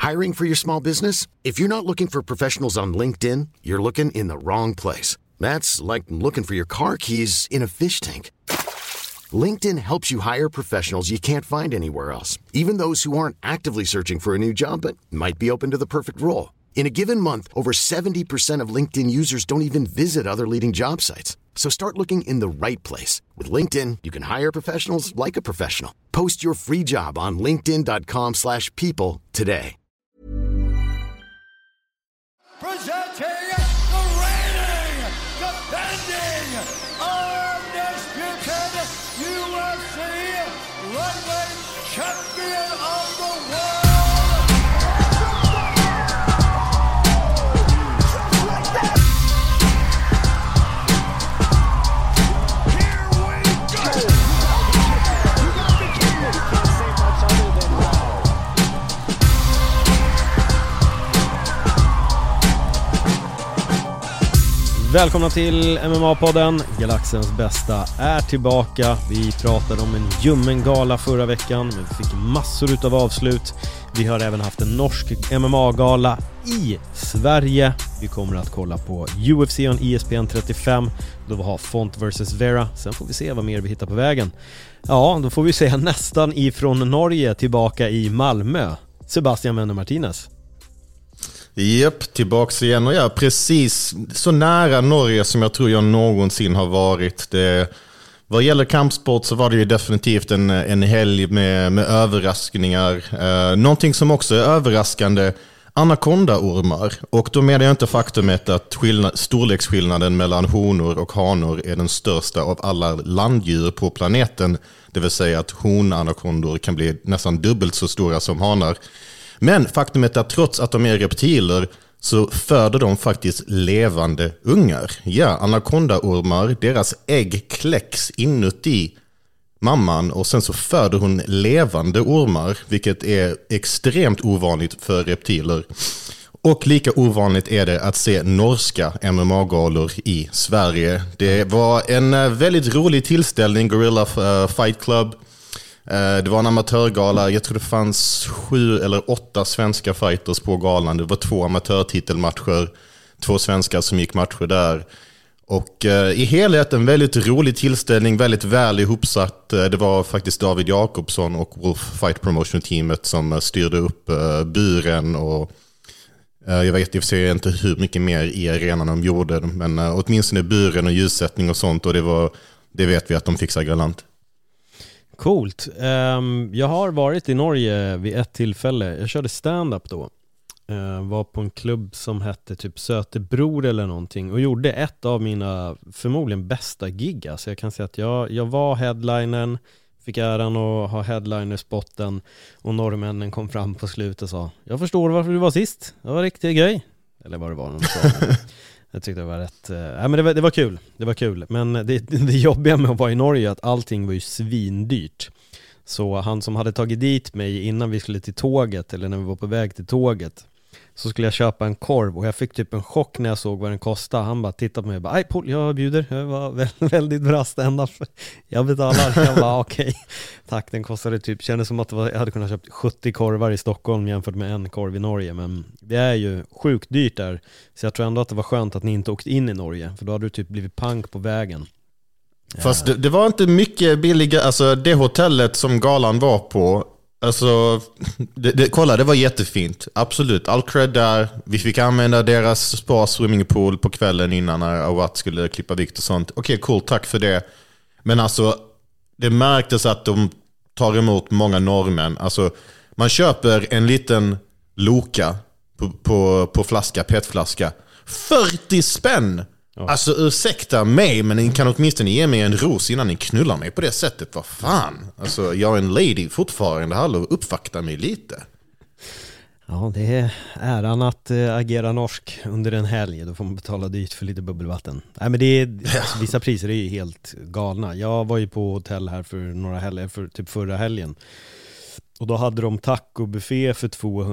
Hiring for your small business? If you're not looking for professionals on LinkedIn, you're looking in the wrong place. That's like looking for your car keys in a fish tank. LinkedIn helps you hire professionals you can't find anywhere else, even those who aren't actively searching for a new job but might be open to the perfect role. In a given month, over 70% of LinkedIn users don't even visit other leading job sites. So start looking in the right place. With LinkedIn, you can hire professionals like a professional. Post your free job on linkedin.com/people today. Presenting the reigning, defending, undisputed UFC lightweight champion of the world. Välkomna till MMA-podden. Galaxens bästa är tillbaka. Vi pratade om en ljummen gala förra veckan, men vi fick massor utav avslut. Vi har även haft en norsk MMA-gala i Sverige. Vi kommer att kolla på UFC on ESPN 35. Då vi har Font vs Vera. Sen får vi se vad mer vi hittar på vägen. Ja, då får vi se nästan ifrån Norge tillbaka i Malmö. Sebastian Wenne Martinez. Japp, tillbaks igen. Och ja, precis så nära Norge som jag tror jag någonsin har varit. Vad gäller kampsport så var det ju definitivt en helg med överraskningar. Någonting som också är överraskande, anakondaormar. Och då menar jag inte faktumet att storleksskillnaden mellan honor och hanor är den största av alla landdjur på planeten. Det vill säga att honanakondor kan bli nästan dubbelt så stora som hanar. Men faktumet är att trots att de är reptiler så föder de faktiskt levande ungar. Ja, anakondaormar, deras ägg kläcks inuti mamman och sen så föder hon levande ormar, vilket är extremt ovanligt för reptiler. Och lika ovanligt är det att se norska MMA-galor i Sverige. Det var en väldigt rolig tillställning, Gorilla Fight Club. Det var en amatörgala, jag tror det fanns 7 eller 8 svenska fighters på galan. Det var 2 amatörtitelmatcher, 2 svenskar som gick matcher där. Och i helhet en väldigt rolig tillställning, väldigt väl ihopsatt. Det var faktiskt David Jakobsson och Wolf Fight Promotion-teamet som styrde upp buren och jag vet inte hur mycket mer i arenan de gjorde, men åtminstone buren och ljussättning och sånt, och det vet vi att de fixar galant. Coolt. Jag har varit i Norge vid ett tillfälle. Jag körde stand-up då. Var på en klubb som hette typ Sötebror eller någonting och gjorde ett av mina förmodligen bästa gig. Så jag kan säga att jag var headlinern, fick äran att ha headliner-spotten och norrmännen kom fram på slutet och sa: jag förstår varför du var sist. Det var riktigt grej. Eller vad det var de sa. Jag tyckte det var rätt. Men det var kul. Det var kul. Men det jobbiga med att vara i Norge är att allting var ju svindyrt. Så han som hade tagit dit mig innan vi skulle till tåget, eller när vi var på väg till tåget, så skulle jag köpa en korv och jag fick typ en chock när jag såg vad den kostade. Han bara tittade på mig och bara: aj Paul, jag bjuder. Det var väldigt bra stand-up. Jag betalar. Jag bara okej. Tack, den kostade typ, kändes som att jag hade kunnat köpt 70 korvar i Stockholm jämfört med en korv i Norge. Men det är ju sjukt dyrt där. Så jag tror ändå att det var skönt att ni inte åkte in i Norge, för då hade du typ blivit pank på vägen. Fast det var inte mycket billigare. Alltså det hotellet som galan var på, alltså kolla, det var jättefint. Absolut, all cred där. Vi fick använda deras spa swimmingpool på kvällen innan när Awat skulle klippa vikt och sånt. Okej, cool, tack för det. Men alltså det märktes att de tar emot många norrmän. Alltså man köper en liten Loka på flaska, petflaska, 40 spänn. Ja. Alltså ursäkta mig, men ni kan åtminstone ge mig en ros innan ni knullar mig på det sättet. Vad fan? Alltså jag är en lady fortfarande. Hallå, uppvakta mig lite. Ja, det är äran att agera norsk under en helg. Då får man betala dyrt för lite bubbelvatten. Nej, men det är, alltså, vissa priser är ju helt galna. Jag var ju på hotell här för några helger, för typ förra helgen. Och då hade de tacobuffé för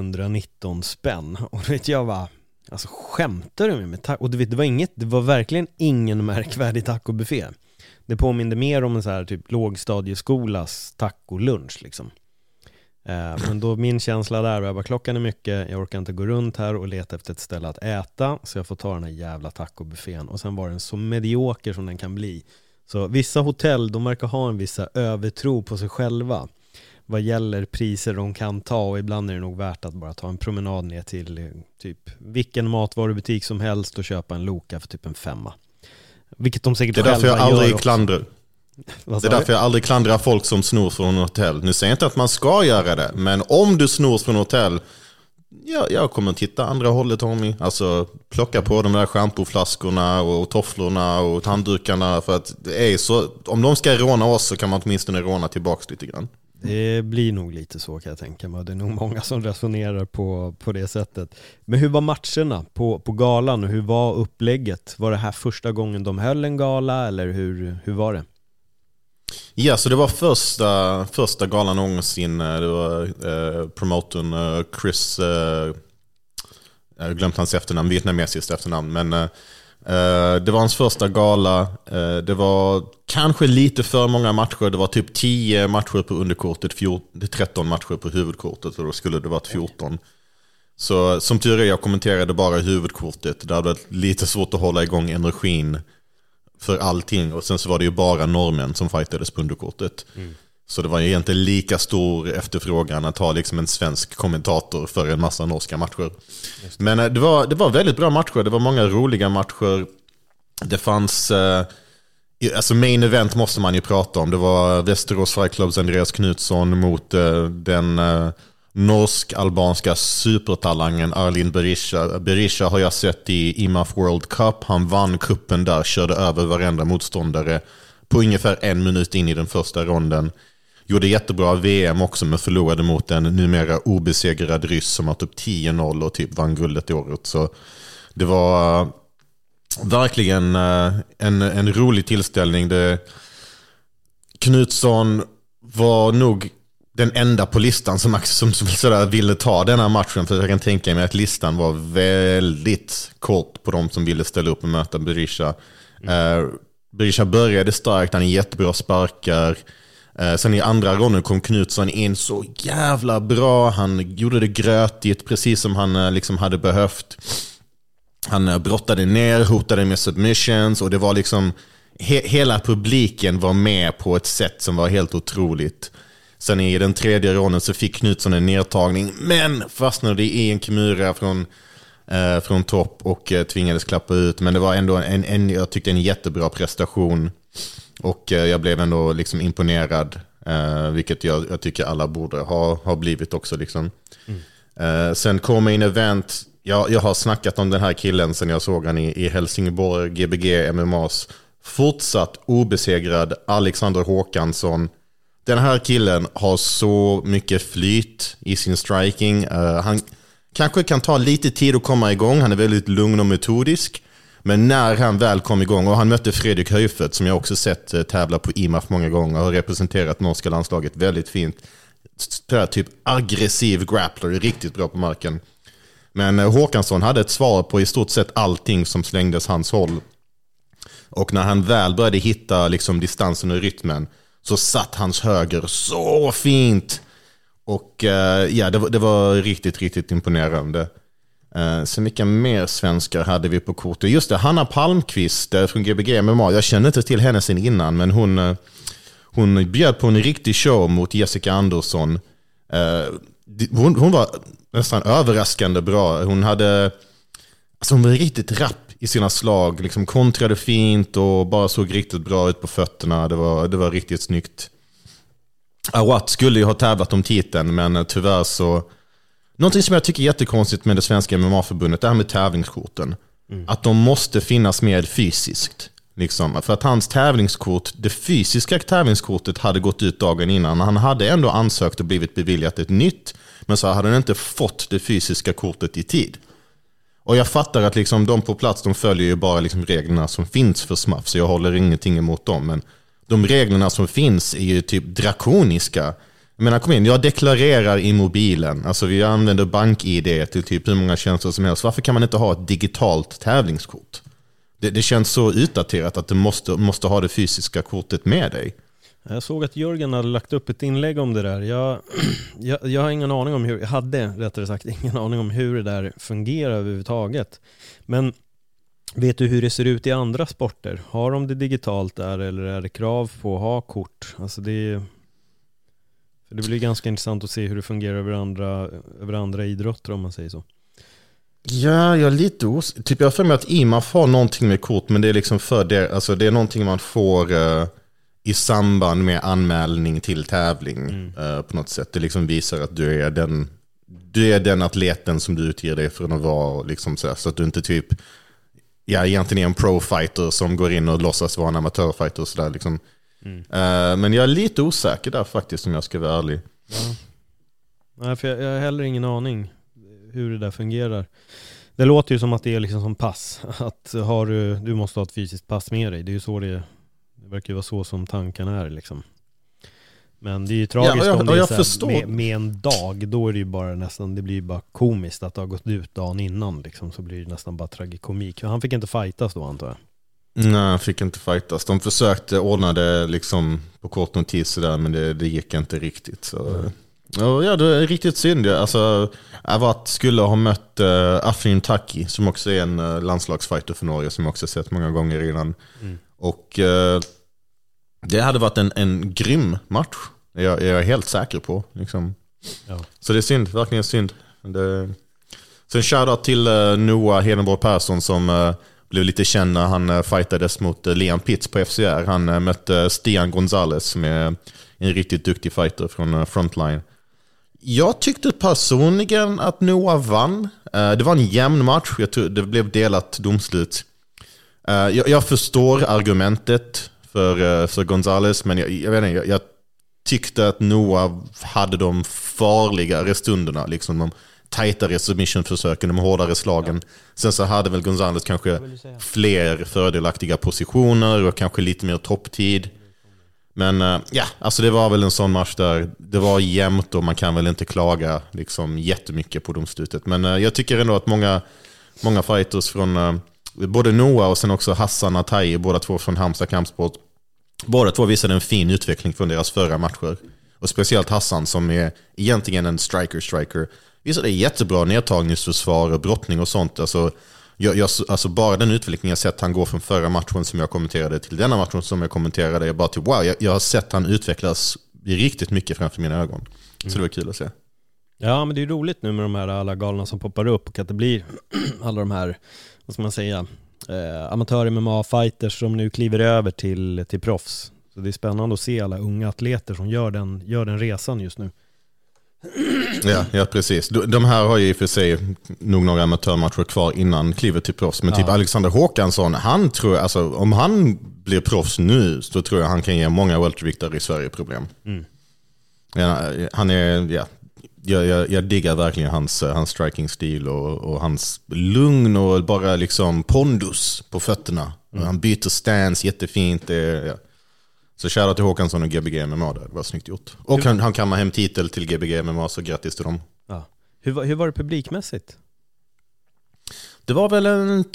219 spänn. Och vet jag var, alltså skämtar du med mig? Och du vet, det var verkligen ingen märkvärdig tacobuffé. Det påminner mer om en så här typ lågstadieskolas tacolunch liksom. Men då min känsla där var bara klockan är mycket, jag orkar inte gå runt här och leta efter ett ställe att äta, så jag får ta den här jävla tacobuffén. Och sen var den så medioker som den kan bli. Så vissa hotell, de verkar ha en vissa övertro på sig själva vad gäller priser de kan ta, och ibland är det nog värt att bara ta en promenad ner till typ vilken matvarubutik som helst och köpa en Loka för typ en 5. Vilket de säkert själva gör. Det är därför jag aldrig klandrar folk som snor från hotell. Nu säger jag inte att man ska göra det, men om du snor från hotell, jag kommer att titta andra hållet, Tommy. Alltså plocka på de där schampoflaskorna och tofflorna och handdukarna, för att det är så, om de ska råna oss så kan man åtminstone råna tillbaka lite grann. Det blir nog lite så, kan jag tänka mig. Det är nog många som resonerar på det sättet. Men hur var matcherna på galan och hur var upplägget? Var det här första gången de höll en gala, eller hur var det? Ja, så det var första galan någonsin. Det var promotorn Chris, jag har glömt hans efternamn, vietnamesiskt efternamn, men det var hans första gala. Det var kanske lite för många matcher. Det var typ 10 matcher på underkortet, 13 matcher på huvudkortet, och då skulle det varit 14. Så som tur är, jag kommenterade bara huvudkortet. Det hade varit lite svårt att hålla igång energin för allting. Och sen så var det ju bara norrmän som fightades på underkortet. Så det var ju egentligen lika stor efterfrågan att ha liksom en svensk kommentator för en massa norska matcher. Men det var väldigt bra matcher. Det var många roliga matcher. Det fanns alltså main event måste man ju prata om. Det var Västerås Fight Clubs Andreas Knutsson mot den norsk-albanska supertalangen Arlin Berisha. Berisha har jag sett i IMAF World Cup. Han vann kuppen där, körde över varenda motståndare på ungefär 1 minut in i den första ronden. Gjorde jättebra VM också, men förlorade mot en numera obesegrad ryss som har typ 10-0 och typ vann guldet i året. Så det var verkligen en rolig tillställning. Knutsson var nog den enda på listan som sådär ville ta den här matchen, för jag kan tänka mig att listan var väldigt kort på de som ville ställa upp och möta Berisha. Berisha började starkt, han är jättebra sparkar. Sen i andra ronden kom Knutsson in så jävla bra. Han gjorde det grötigt, precis som han liksom hade behövt. Han brottade ner, hotade med submissions, och det var liksom hela publiken var med på ett sätt som var helt otroligt. Sen i den tredje ronden så fick Knutsson en nedtagning, men fastnade i en kimura från topp och tvingades klappa ut. Men det var ändå jag tyckte en jättebra prestation, och jag blev ändå liksom imponerad, vilket jag tycker alla borde ha blivit också liksom. Sen kom in event. Jag har snackat om den här killen sen jag såg han i Helsingborg, Gbg MMAs fortsatt obesegrad Alexander Håkansson. Den här killen har så mycket flyt i sin striking. Han kanske kan ta lite tid att komma igång. Han är väldigt lugn och metodisk. Men när han väl kom igång, och han mötte Fredrik Höjfelt som jag också sett tävla på IMAF många gånger och har representerat norska landslaget väldigt fint. Typ aggressiv grappler, riktigt bra på marken. Men Håkansson hade ett svar på i stort sett allting som slängdes hans håll. Och när han väl började hitta liksom distansen och rytmen, så satt hans höger så fint. Och det var riktigt, riktigt imponerande. Så mycket mer svenskar hade vi på kortet. Just det, Hanna Palmqvist från Gbg MMA. Jag kände inte till henne sen innan, men hon bjöd på en riktig show mot Jessica Andersson. Hon var nästan överraskande bra. Hon var riktigt rapp i sina slag, liksom kontrade fint och bara såg riktigt bra ut på fötterna. Det var riktigt snyggt. Awat skulle ju ha tävlat om titeln, men tyvärr så... Någonting som jag tycker är jättekonstigt med det svenska MMA-förbundet, det här med tävlingskorten. Att de måste finnas med fysiskt. Liksom. För att hans tävlingskort, det fysiska tävlingskortet hade gått ut dagen innan. Han hade ändå ansökt och blivit beviljat ett nytt, men så hade han inte fått det fysiska kortet i tid. Och jag fattar att liksom de på plats, de följer ju bara liksom reglerna som finns för SMAF, så jag håller ingenting emot dem. Men de reglerna som finns är ju typ drakoniska. Jag menar, kom in, jag deklarerar i mobilen. Alltså vi använder BankID till typ hur många tjänster som helst. Varför kan man inte ha ett digitalt tävlingskort? Det känns så utdaterat att du måste ha det fysiska kortet med dig. Jag såg att Jörgen hade lagt upp ett inlägg om det där. Jag har ingen aning om hur, jag hade rättare sagt ingen aning om hur det där fungerar överhuvudtaget. Men vet du hur det ser ut i andra sporter? Har de det digitalt där eller är det krav på att ha kort? Alltså det blir ganska intressant att se hur det fungerar över andra idrotter, om man säger så. Ja, jag är lite typ jag har för mig att IMAF har någonting med kort, men det är liksom för det, alltså det är någonting man får i samband med anmälning till tävling på något sätt. Det liksom visar att du är den atleten som du utger dig för att vara, liksom så att du inte typ egentligen är en pro-fighter som går in och låtsas vara en amatörfighter och sådär liksom. Men jag är lite osäker där faktiskt, om jag ska vara ärlig. Ja. Nej, för jag har heller ingen aning hur det där fungerar. Det låter ju som att det är liksom som pass. Att du måste ha ett fysiskt pass med dig. Det är ju så det verkar ju vara så som tankarna är liksom. Men det är ju tragiskt om det är så här, med en dag. Då är det ju bara nästan, det blir ju bara komiskt att det har gått ut dagen innan liksom. Så blir det nästan bara tragikomik. Han fick inte fightas då, antar jag. Nej, han fick inte fightas. De försökte ordna det liksom på kort notis där, men det gick inte riktigt. Så. Ja, det är riktigt synd. Alltså, Avat skulle ha mött Afrin Taki, som också är en landslagsfighter för Norge, som jag också sett många gånger innan. Och det hade varit en grym match. Jag är helt säker på. Liksom. Ja. Så det är synd, verkligen synd. Sen shoutout till Noah Hedenborg Persson som blev lite känd när han fightades mot Liam Pitts på FCR. Han mötte Stian Gonzalez som är en riktigt duktig fighter från Frontline. Jag tyckte personligen att Noah vann. Det var en jämn match. Jag tror det blev delat domslut. Jag förstår argumentet för Gonzalez, men jag tyckte att Noah hade de farligare stunderna, liksom de tajtare submission-försöken, de hårdare slagen. Sen så hade väl Gonzalez kanske fler fördelaktiga positioner och kanske lite mer topptid. Men alltså det var väl en sån match där det var jämnt och man kan väl inte klaga liksom jättemycket på domslutet. Men jag tycker ändå att många fighters från både Noah och sen också Hassan Atai, båda två från Halmstad Kampsport, båda två visade en fin utveckling från deras förra matcher. Och speciellt Hassan, som är egentligen en striker, visade jättebra nedtagningsförsvar och brottning och sånt. Alltså, alltså bara den utvecklingen jag sett han går från förra matchen som jag kommenterade till denna matchen som jag kommenterade, jag bara typ wow, jag har sett han utvecklas riktigt mycket framför mina ögon. Så det var kul att se. Ja, men det är roligt nu med de här alla galna som poppar upp och att det blir alla de här, vad ska man säga, amatör-MMA-fighters som nu kliver över till proffs. Så det är spännande att se alla unga atleter som gör den resan just nu. Ja, precis. De här har ju i och för sig nog några amatörmatcher kvar innan klivet till proffs. Men typ Alexander Håkansson, han tror, alltså, om han blir proffs nu så tror jag han kan ge många welterviktare i Sverige problem. Ja, han är, jag diggar verkligen hans striking-stil och hans lugn och bara liksom pondus på fötterna. Han byter stance jättefint. Så shoutout till Håkansson och Gbg MMA där. Det var snyggt gjort. Och han kammar hem titel till Gbg MMA, så grattis till dem. Ja. Hur var det publikmässigt? Det var väl en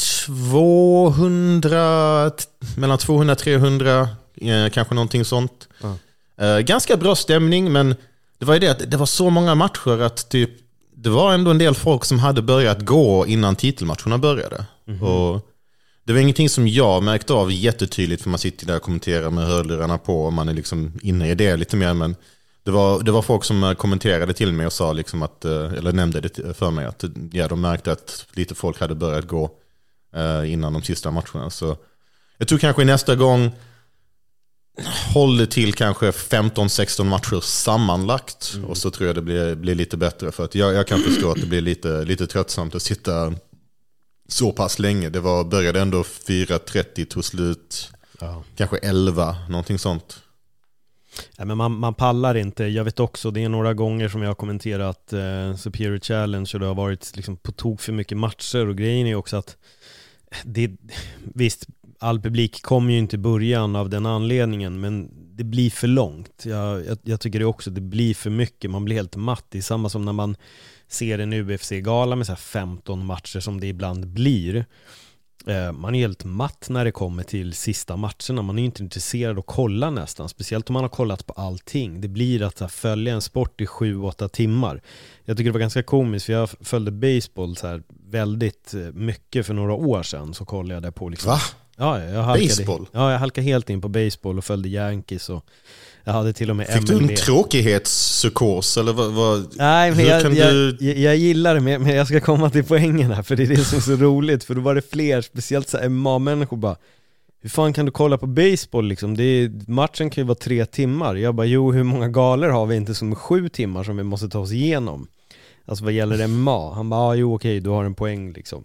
200, mellan 200-300, kanske någonting sånt. Ganska bra stämning, men det var ju det att det var så många matcher att typ, det var ändå en del folk som hade börjat gå innan titelmatcherna började. Och det var ingenting som jag märkte av jättetydligt, för man sitter där och kommenterar med hörlurarna på och man är liksom inne i det lite mer, men det var folk som kommenterade till mig och sa liksom att, eller nämnde det för mig, att de märkte att lite folk hade börjat gå innan de sista matcherna. Så jag tror kanske nästa gång håller till kanske 15-16 matcher sammanlagt, och så tror jag det blir lite bättre, för att jag kan förstå att det blir lite tröttsamt att sitta så pass länge. Det började ändå 4:30, tog slut kanske 11, någonting sånt. Ja, men man pallar inte. Jag vet också, det är några gånger som jag har kommenterat Superior Challenge och det har varit liksom på tok för mycket matcher, och grejen är också att visst, all publik kommer ju inte i början av den anledningen, men det blir för långt. Jag tycker det också, det blir för mycket. Man blir helt matt. Det är samma som när man ser en UFC-gala med så här 15 matcher som det ibland blir. Man är helt matt när det kommer till sista matcherna. Man är inte intresserad att kolla nästan. Speciellt om man har kollat på allting. Det blir att följa en sport i 7-8 timmar. Jag tycker det var ganska komiskt, för jag följde baseball så här väldigt mycket för några år sedan. Så kollade jag där på liksom. Va? Ja, jag halkade helt in på baseball och följde Yankees, och jag hade till och med Fick MLB. du en tråkighetspsykos eller vad? Nej, men jag gillar det, men jag ska komma till poängen här, för det är det som är så roligt. För då var det fler, speciellt så MMA-människor bara, hur fan kan du kolla på baseball liksom? Matchen kan ju vara 3 timmar. Jag bara, hur många galor har vi inte som 7 timmar som vi måste ta oss igenom? Alltså vad gäller MMA? Han bara, okej, du har en poäng liksom.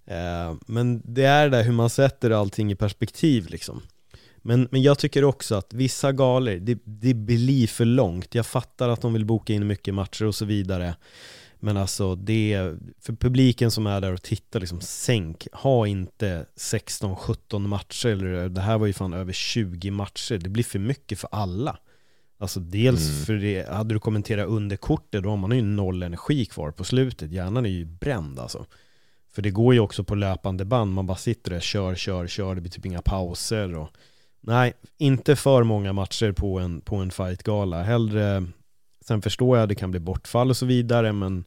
Men det är där hur man sätter allting i perspektiv liksom. Men jag tycker också att vissa galor, det blir för långt. Jag fattar att de vill boka in mycket matcher och så vidare. Men alltså det, för publiken som är där och tittar liksom, sänk. Ha inte 16-17 matcher. Eller, det här var ju fan över 20 matcher. Det blir för mycket för alla. Alltså dels för det, hade du kommenterat under kortet, då har man ju 0 energi kvar på slutet. Hjärnan är ju bränd alltså. För det går ju också på löpande band. Man bara sitter där, kör. Det blir typ inga pauser. Och nej, inte för många matcher på en fightgala. Hellre, sen förstår jag att det kan bli bortfall och så vidare. Men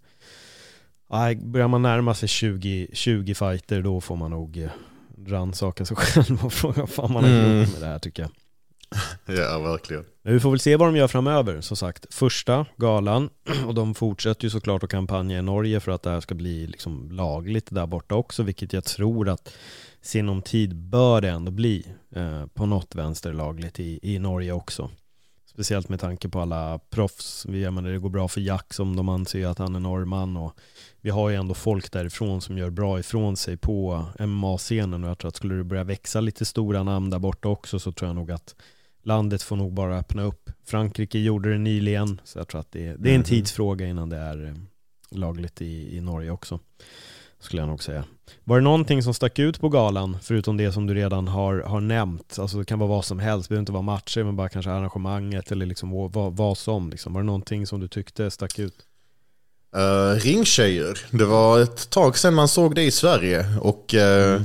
nej, börjar man närma sig 20 fighter, då får man nog rannsaka sig själv och fråga vad fan man har gjort med det här, tycker jag. Ja, verkligen. Men vi får väl se vad de gör framöver. Som sagt, första galan, och de fortsätter ju såklart att kampanja i Norge för att det här ska bli liksom lagligt där borta också, vilket jag tror att sinom tid bör det ändå bli på något vänster lagligt i Norge också. Speciellt med tanke på alla proffs. Jag menar, det går bra för Jack, som de anser att han är norrman, och vi har ju ändå folk därifrån som gör bra ifrån sig på MMA-scenen, och jag tror att skulle det börja växa lite stora namn där borta också, så tror jag nog att landet får nog bara öppna upp. Frankrike gjorde det nyligen, så jag tror att det är en tidsfråga innan det är lagligt i Norge också, skulle jag nog säga. Var det någonting som stack ut på galan, förutom det som du redan har nämnt? Alltså det kan vara vad som helst, det behöver inte vara matcher, men bara kanske arrangemanget eller liksom vad som liksom. Var det någonting som du tyckte stack ut? Ringtjejer. Det var ett tag sedan man såg det i Sverige, och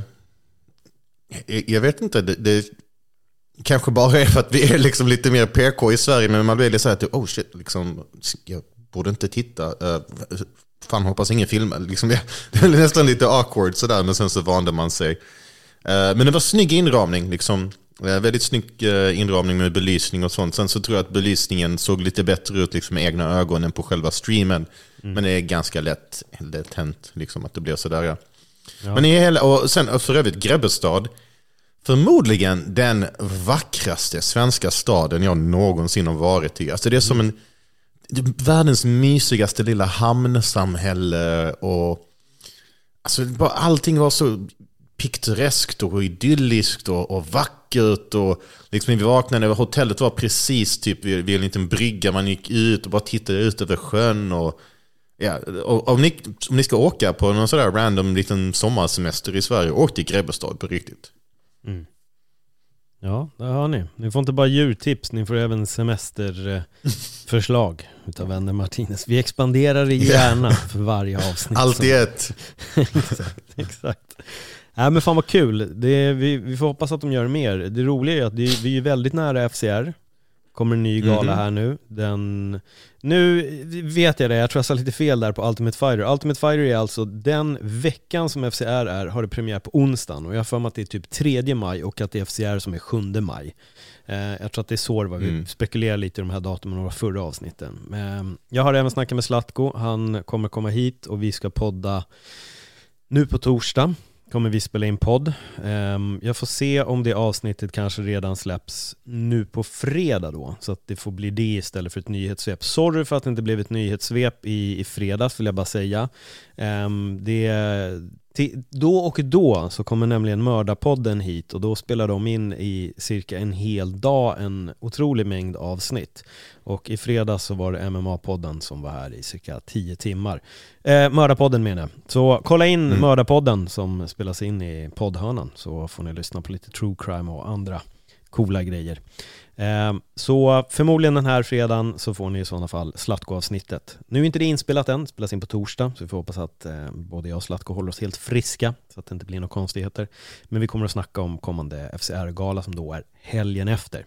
jag vet inte, det kanske bara är för att vi är liksom lite mer PK i Sverige, men man blir lite så här att oh shit, liksom, jag borde inte titta. Fan, hoppas ingen filmar. Liksom, det är nästan lite awkward sådär, men sen så vande man sig. Men det var snygg inramning, liksom. Väldigt snygg inramning med belysning och sånt. Sen så tror jag att belysningen såg lite bättre ut liksom, med egna ögon än på själva streamen. Men det är ganska lätt hänt liksom, att det blir sådär. Ja. Men och sen för övrigt Grebbestad, förmodligen den vackraste svenska staden jag någonsin har varit i. Alltså det är som världens mysigaste lilla hamnsamhälle, och alltså allting var så piktoreskt och idylliskt och vackert, och liksom vi vaknade, hotellet var precis typ vid en liten brygga, man gick ut och bara tittade ut över sjön, och ja, och om ni ska åka på någon sådär random liten sommarsemester i Sverige, åk till Grebbestad på riktigt. Ja, där har ni. Ni får inte bara djurtips, ni får även semesterförslag utav Vänner Martinez. Vi expanderar i hjärnan för varje avsnitt. Allt i ett. Exakt. Nej, men fan vad kul. Vi får hoppas att de gör mer. Det roliga är att vi är väldigt nära FCR. Kommer en ny gala här nu. Nu vet jag det, jag tror jag sa lite fel där på Ultimate Fighter. Ultimate Fighter är alltså den veckan som FCR har det premiär på onsdagen. Och jag har för mig att det är typ 3 maj och att det är FCR som är 7 maj. Jag tror att det är så vi spekulerar lite i de här datumen och förra avsnitten. Jag har även snackat med Zlatko. Han kommer komma hit och vi ska podda nu på torsdag. Kommer vi spela in podd. Jag får se om det avsnittet kanske redan släpps nu på fredag då. Så att det får bli det istället för ett nyhetssvep. Sorry för att det inte blev ett nyhetssvep i fredags, vill jag bara säga. Då och då så kommer nämligen Mördarpodden hit, och då spelar de in i cirka en hel dag en otrolig mängd avsnitt. Och i fredags så var det MMA-podden som var här i cirka 10 timmar. Mördarpodden menar jag. Så kolla in Mördarpodden som spelas in i poddhörnan, så får ni lyssna på lite true crime och andra coola grejer. Så förmodligen den här fredagen så får ni i sådana fall Zlatko-avsnittet. Nu är inte det inspelat än, spelas in på torsdag, så vi får hoppas att både jag och Zlatko håller oss helt friska så att det inte blir några konstigheter. Men vi kommer att snacka om kommande FCR-gala som då är helgen efter.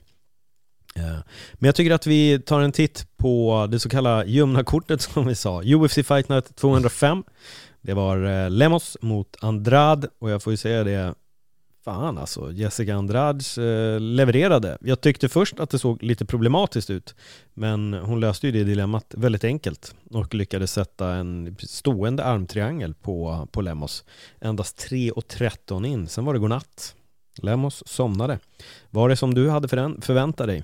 Men jag tycker att vi tar en titt på det så kallade Jumna-kortet som vi sa. UFC Fight Night 205. Det var Lemos mot Andrade och jag får ju säga det, fan alltså, Jessica Andrade levererade. Jag tyckte först att det såg lite problematiskt ut, men hon löste ju det dilemmat väldigt enkelt och lyckades sätta en stående armtriangel på Lemos. Endast 3:13 in, sen var det godnatt. Lemos somnade. Var det som du hade förväntat dig?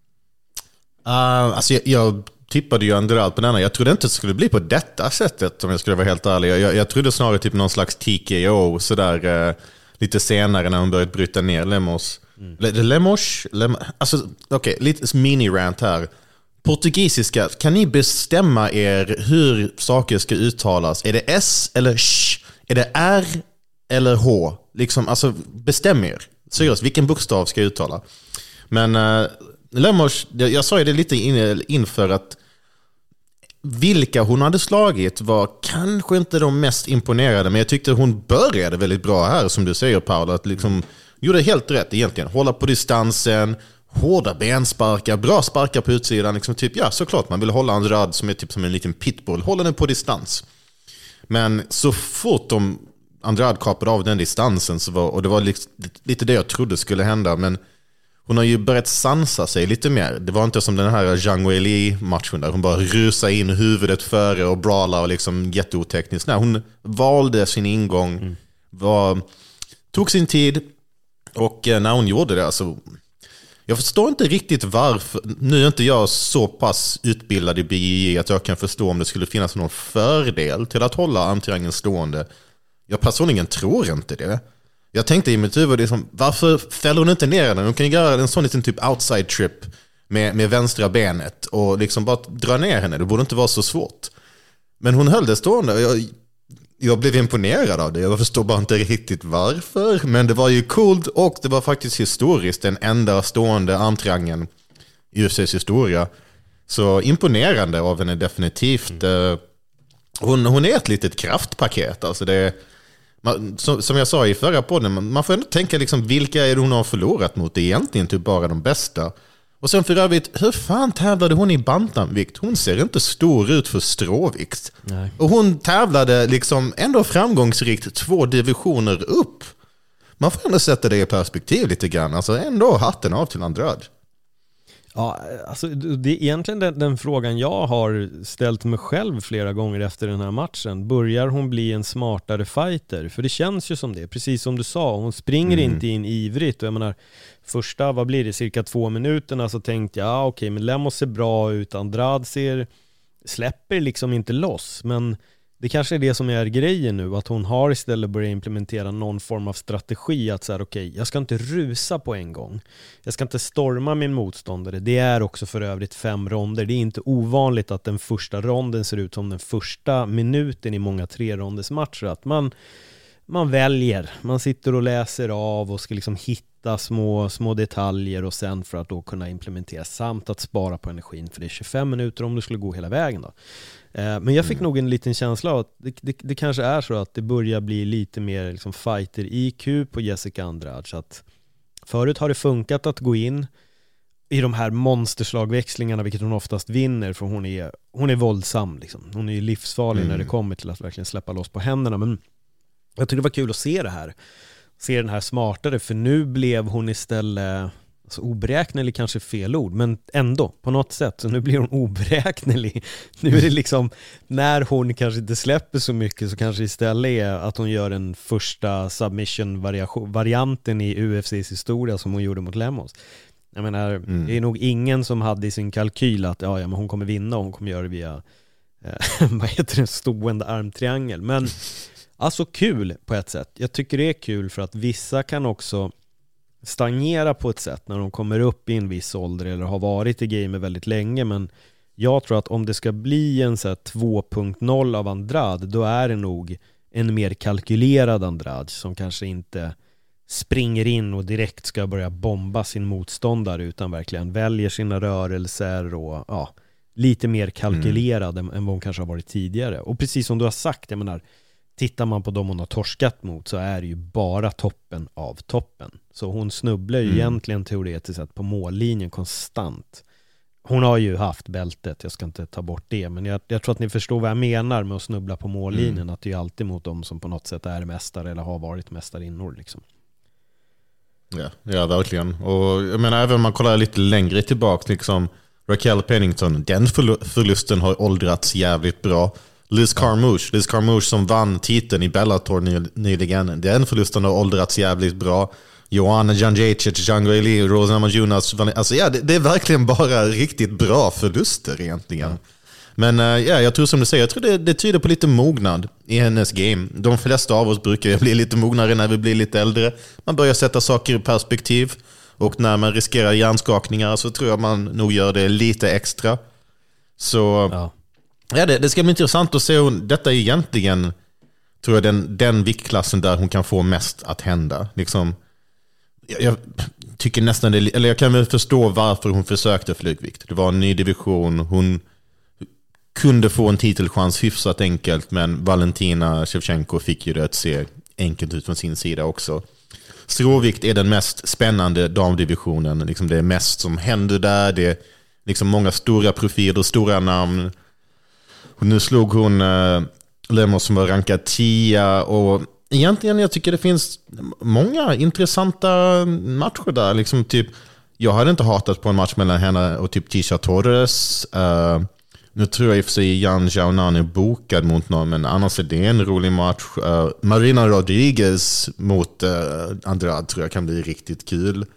Alltså jag tippade ju Andrade på denna. Jag trodde inte det skulle bli på detta sättet, om jag skulle vara helt ärlig. Jag trodde snarare typ någon slags TKO sådär lite senare när hon började bryta ner Lemos. Alltså okej, lite mini-rant här. Portugisiska, kan ni bestämma er hur saker ska uttalas? Är det S eller sh? Är det R eller H? Liksom, alltså bestäm er. Seriöst, vilken bokstav ska jag uttala? Men Lemos, jag sa ju det lite inför att vilka hon hade slagit var kanske inte de mest imponerade, men jag tyckte hon började väldigt bra här, som du säger Paul, att liksom gjorde helt rätt egentligen. Hålla på distansen, hårda bensparkar, bra sparkar på utsidan, liksom typ, ja såklart man vill hålla Andrade som är typ som en liten pitbull, hålla den på distans. Men så fort Andrade kapade av den distansen och det var lite det jag trodde skulle hända, men hon har ju börjat sansa sig lite mer. Det var inte som den här Zhang Weili-matchen där hon bara rusade in huvudet före och brawlade och liksom jätteotekniskt. Nej, hon valde sin ingång, tog sin tid, och när hon gjorde det, alltså, jag förstår inte riktigt varför. Nu är inte jag så pass utbildad i BJJ att jag kan förstå om det skulle finnas någon fördel till att hålla armtriangeln stående. Jag personligen tror inte det. Jag tänkte i mitt huvud, liksom, varför fäller hon inte ner den? Hon kan göra en sån liten typ outside trip med vänstra benet och liksom bara dra ner henne. Det borde inte vara så svårt. Men hon höll det stående. Jag blev imponerad av det. Jag förstår bara inte riktigt varför. Men det var ju coolt, och det var faktiskt historiskt den enda stående armtriangeln i UFCs historia. Så imponerande av henne definitivt. Hon är ett litet kraftpaket. Alltså det, som jag sa i förra podden, man får ändå tänka liksom, vilka är det hon har förlorat mot? Det är egentligen typ bara de bästa. Och sen för övrigt, hur fan tävlade hon i bantamvikt? Hon ser inte stor ut för stråvikt. Nej. Och hon tävlade liksom ändå framgångsrikt 2 divisioner upp. Man får ändå sätta det i perspektiv lite grann. Alltså ändå hatten av till Andrade. Ja, alltså det är egentligen den frågan jag har ställt mig själv flera gånger efter den här matchen. Börjar hon bli en smartare fighter? För det känns ju som det, precis som du sa. Hon springer inte in ivrigt. Och jag menar, första, vad blir det, cirka 2 minuterna så tänkte jag, okej, men Lemos ser bra ut. Andrade släpper liksom inte loss. Men det kanske är det som är grejen nu, att hon har istället börjat implementera någon form av strategi att säga, okej, jag ska inte rusa på en gång. Jag ska inte storma min motståndare. Det är också för övrigt 5 ronder. Det är inte ovanligt att den första ronden ser ut som den första minuten i många 3-ronders matcher. Att man väljer, man sitter och läser av och ska liksom hitta små detaljer och sen för att då kunna implementera, samt att spara på energin, för det är 25 minuter om du skulle gå hela vägen då. Men jag fick nog en liten känsla av att det kanske är så att det börjar bli lite mer liksom fighter-IQ på Jessica Andrade. Så att förut har det funkat att gå in i de här monsterslagväxlingarna, vilket hon oftast vinner, för hon är våldsam liksom. Hon är ju livsfarlig när det kommer till att verkligen släppa loss på händerna. Men jag tycker det var kul att se det här. Se den här smartare, för nu blev hon istället, alltså oberäknelig kanske fel ord, men ändå på något sätt, så nu blir hon oberäknelig. Nu är det liksom, när hon kanske inte släpper så mycket, så kanske istället är att hon gör den första submission-varianten i UFCs historia som hon gjorde mot Lemos. Jag menar, det är nog ingen som hade i sin kalkyl att men hon kommer vinna och hon kommer göra det via vad heter det, stående armtriangel. Men alltså kul på ett sätt. Jag tycker det är kul för att vissa kan också stagnera på ett sätt när de kommer upp i en viss ålder eller har varit i gamet väldigt länge. Men jag tror att om det ska bli en så här 2.0 av Andrade, då är det nog en mer kalkylerad Andrade som kanske inte springer in och direkt ska börja bomba sin motståndare, utan verkligen väljer sina rörelser och lite mer kalkylerad än vad hon kanske har varit tidigare. Och precis som du har sagt, jag menar, tittar man på dem hon har torskat mot så är det ju bara toppen av toppen. Så hon snubblar ju egentligen teoretiskt sett på mållinjen konstant. Hon har ju haft bältet, jag ska inte ta bort det, men jag tror att ni förstår vad jag menar med att snubbla på mållinjen, att det är alltid mot dem som på något sätt är mästare eller har varit mästarinnor liksom. Ja, verkligen. Och jag menar, även om man kollar lite längre tillbaka, liksom Raquel Pennington, den förlusten har åldrats jävligt bra. Liz Carmouche som vann titeln i Bellator nyligen, den förlusten har åldrats jävligt bra. Joanna Jędrzejczyk, Django Eli, Rose Namajunas, alltså det är verkligen bara riktigt bra förluster egentligen. Men jag tror som du säger, jag tror det tyder på lite mognad i hennes game. De flesta av oss brukar bli lite mognare när vi blir lite äldre. Man börjar sätta saker i perspektiv, och när man riskerar hjärnskakningar så tror jag man nog gör det lite extra. Så det ska bli intressant att se hon, detta är egentligen, tror jag, den viktklassen där hon kan få mest att hända. Liksom, jag tycker nästan eller jag kan väl förstå varför hon försökte flygvikt. Det var en ny division, hon kunde få en titelchans hyfsat enkelt, men Valentina Shevchenko fick ju det att se enkelt ut från sin sida också. Stråvikt är den mest spännande damdivisionen, liksom det är mest som händer där, det är liksom många stora profiler, stora namn. Och nu slog hon Lemos som var rankad 10, och egentligen jag tycker det finns många intressanta matcher där. Liksom typ, jag hade inte hatat på en match mellan henne och typ Tisha Torres. Nu tror jag i och för sig Yan Xiaonan är bokad mot någon, men annars är det en rolig match. Marina Rodriguez mot Andrade tror jag kan bli riktigt kul.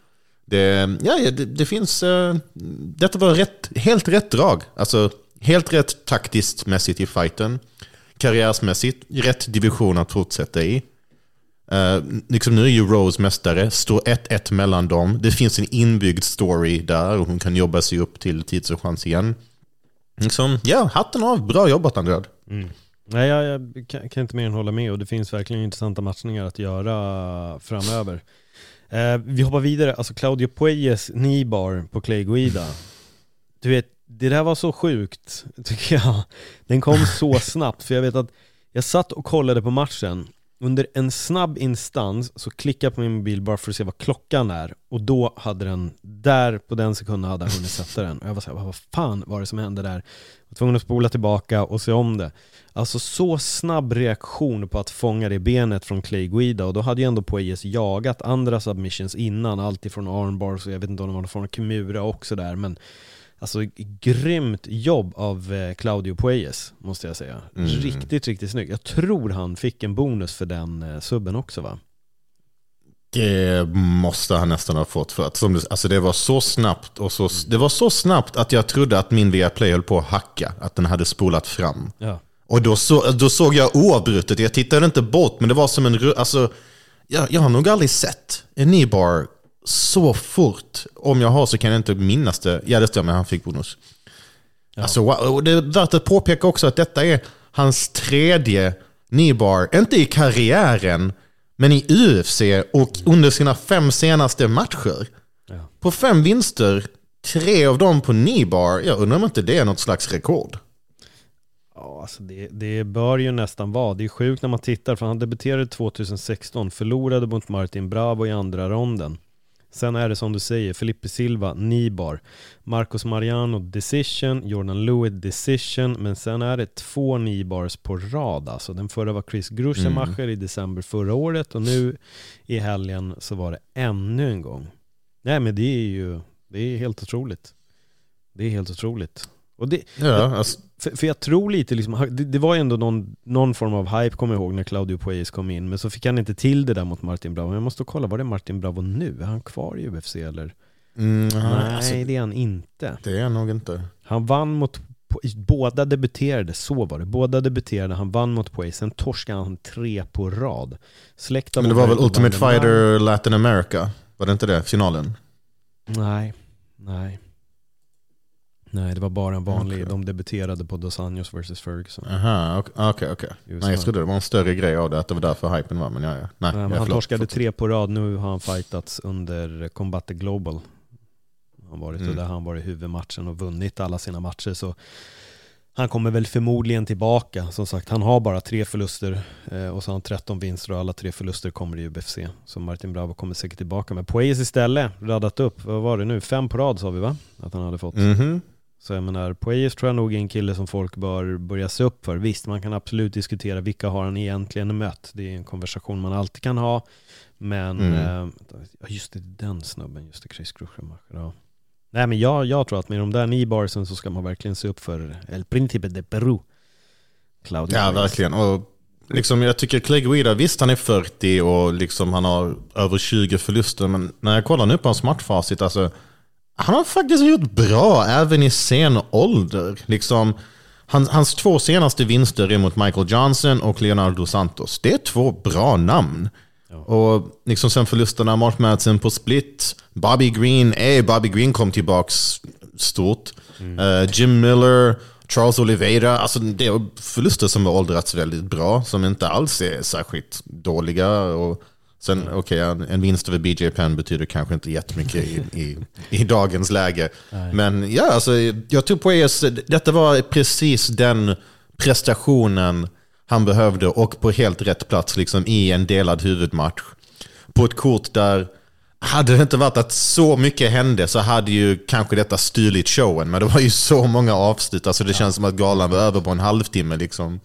Det finns... detta var helt rätt drag. Alltså helt rätt taktiskt mässigt i fighten. Karriärsmässigt rätt division att fortsätta i. Liksom nu är ju Rose mästare. Står 1-1 mellan dem. Det finns en inbyggd story där och hon kan jobba sig upp till tids och chans igen. Liksom, hatten av. Bra jobbat, Andrade. Nej, jag kan inte mer än hålla med, och det finns verkligen intressanta matchningar att göra framöver. Vi hoppar vidare. Alltså Claudio Puelles kneebar på Clay Guida. Du vet, det där var så sjukt, tycker jag. Den kom så snabbt, för jag vet att jag satt och kollade på matchen. Under en snabb instans så klickade jag på min mobil bara för att se vad klockan är. Och då hade den, där på den sekunden hade jag hunnit sätta den. Och jag var så här, vad fan var det som hände där? Jag var tvungen att spola tillbaka och se om det. Alltså så snabb reaktion på att fånga det benet från Clay Guida. Och då hade ju ändå Puelles jagat andra submissions innan. Allt ifrån armbars och jag vet inte om det var någon form av kimura också där. Men alltså grymt jobb av Claudio Puelles, måste jag säga. Riktigt, riktigt snygg. Jag tror han fick en bonus för den subben också, va? Det måste han nästan ha fått, för att alltså det var så snabbt och det var så snabbt att jag trodde att min Viaplay höll på att hacka, att den hade spolat fram. Ja. Och då såg jag oavbrutet. Jag tittade inte bort, men det var som en, alltså jag har nog aldrig sett en kneebar så fort. Om jag har så kan jag inte minnas det. Ja, det stämmer, han fick bonus. Ja. Alltså, och det är värt att påpeka också att detta är hans 3:e kneebar, inte i karriären, men i UFC och under sina 5 senaste matcher. Ja. På 5 vinster, 3 av dem på kneebar. Jag undrar om inte det är något slags rekord. Ja, alltså det bör ju nästan vara. Det är sjukt när man tittar, för han debuterade 2016, förlorade mot Martin Bravo i andra ronden. Sen är det som du säger, Felipe Silva, kneebar, Marcos Mariano decision, Jordan Lewis decision, men sen är det 2 kneebars på rad. Alltså den förra var Chris Gruschemacher i december förra året, och nu i helgen så var det ännu en gång. Nej, men det är helt otroligt. Det är helt otroligt. Och det, alltså. för jag tror lite liksom, det var ju ändå någon form av hype, kommer jag ihåg, när Claudio Puelles kom in, men så fick han inte till det där mot Martin Bravo. Men jag måste kolla, var det Martin Bravo nu? Är han kvar i UFC eller? Nej, alltså, det är han inte. Det är han nog inte. Han vann mot båda debuterade, så var det. Båda debuterade, han vann mot Puelles, sen torskade han 3 på rad. Men det var väl Ultimate Fighter Latin America? Var det inte det, finalen? Nej. Nej, det var bara en vanlig. De debuterade på Dos Anjos vs Ferguson. Aha, okej. Nej, jag trodde det var en större grej av det, att det var därför hypen var. Men ja. Nej, men han torskade 3 på rad. Nu har han fightats under Combate Global. Han varit där han varit i huvudmatchen och vunnit alla sina matcher. Så han kommer väl förmodligen tillbaka. Som sagt, han har bara 3 förluster och så har han 13 vinster och alla 3 förluster kommer i UFC. Så Martin Bravo kommer säkert tillbaka. Men Puelles istället radat upp, vad var det nu? 5 på rad sa vi, va? Att han hade fått. Så jag menar, Puelles tror jag nog är en kille som folk bör börja se upp för. Visst, man kan absolut diskutera vilka har han egentligen mött. Det är en konversation man alltid kan ha. Men just det, den snubben, just det, Chris Gruschemacher. Ja. Nej, men jag tror att med de där knee-barsen så ska man verkligen se upp för El Príncipe de Peru. Claudio ja, Puelles. verkligen. Och liksom, jag tycker Clay Guida, visst han är 40 och liksom han har över 20 förluster, men när jag kollar nu på hans matchfacit, alltså, han har faktiskt gjort bra även i sen ålder. Liksom, hans 2 senaste vinster är mot Michael Johnson och Leonardo Santos. Det är 2 bra namn. Ja. Och liksom sen förlusterna, Mark Madsen på split, Bobby Green kom tillbaks stort. Jim Miller, Charles Oliveira, alltså det är förluster som har åldrats väldigt bra, som inte alls är särskilt dåliga. Och sen, en vinst över BJ Penn betyder kanske inte jättemycket i dagens läge. Nej. Men ja, alltså, jag tror på detta var precis den prestationen han behövde och på helt rätt plats liksom, i en delad huvudmatch. På ett kort där, hade det inte varit att så mycket hände så hade ju kanske detta styrt showen. Men det var ju så många avslut, alltså det känns som att galan var över på en halvtimme liksom.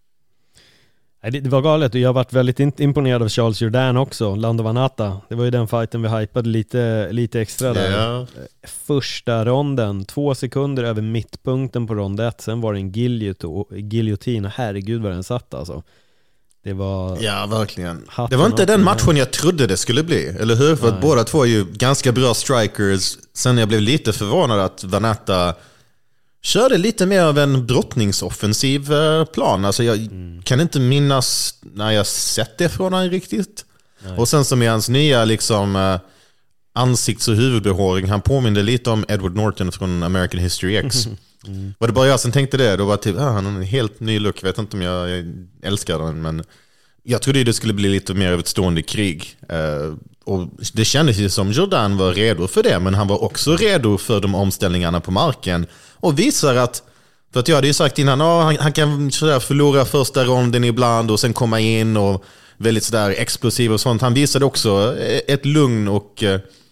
Det var galet och jag har varit väldigt imponerad av Charles Jourdain också, Lando Vannata. Det var ju den fighten vi hypade lite extra där. Ja. Första ronden, 2 sekunder över mittpunkten på rond 1. Sen var det en giljotin och herregud vad den satt alltså. Det var... Ja, verkligen. Det var inte den matchen jag trodde det skulle bli, eller hur? För att båda två är ju ganska bra strikers. Sen jag blev lite förvånad att Vannata körde lite mer av en brottningsoffensiv plan. Alltså jag kan inte minnas när jag sett det från honom riktigt. Nej. Och sen som i hans nya liksom, ansikts- och huvudbehåring, han påminner lite om Edward Norton från American History X. Var det bara jag som tänkte det? Då var typ, han har en helt ny look. Jag vet inte om jag älskar den, men jag trodde det skulle bli lite mer av ett stående krig. Och det kändes ju som Jourdain var redo för det, men han var också redo för de omställningarna på marken. Och visar att, för att jag hade ju sagt innan, han kan förlora första ronden ibland och sen komma in och väldigt sådär explosiv och sånt. Han visade också ett lugn och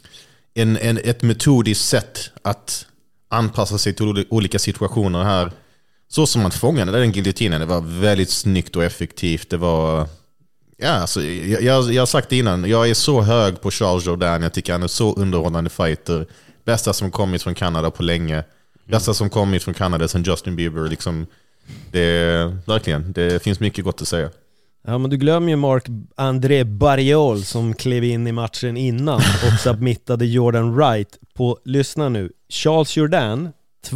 ett metodiskt sätt att anpassa sig till olika situationer här. Så som man fångade den giljotinen, det var väldigt snyggt och effektivt. Det var, ja, alltså, jag har sagt det innan, jag är så hög på Charles Jourdain. Jag tycker han är så underhållande fighter. Bästa som kommit från Kanada på länge. Bästa som kommit från Kanada sen Justin Bieber. Liksom, verkligen, det finns mycket gott att säga. Ja, men du glömmer ju Marc-André Barriol som klev in i matchen innan och submittade Jordan Wright på, lyssna nu, Charles Jourdain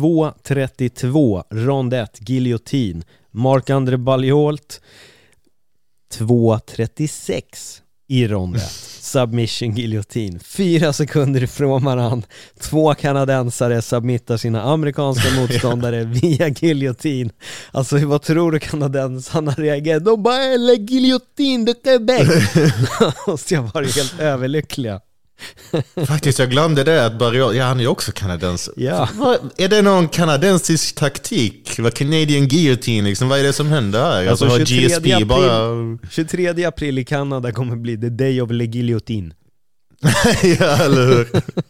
2:32 rond 1 giljotin, Marc-André Barriol 2:36 i rond 1 submission giljotin, 4 sekunder ifrån varann. 2 kanadensare submittar sina amerikanska motståndare via giljotin. Alltså vad tror du kanadensarna reagerar? De bara, eller giljotin de Quebec. Så jag var helt överlyckliga. Faktiskt, jag glömde det att Barriol, han är också kanadens. Ja. Är det någon kanadensisk taktik? Vad Canadian guillotine, liksom, vad är det som händer här? Alltså, har GSP april, bara... 23 april i Kanada kommer bli the day of le guillotine. Ja, eller hur?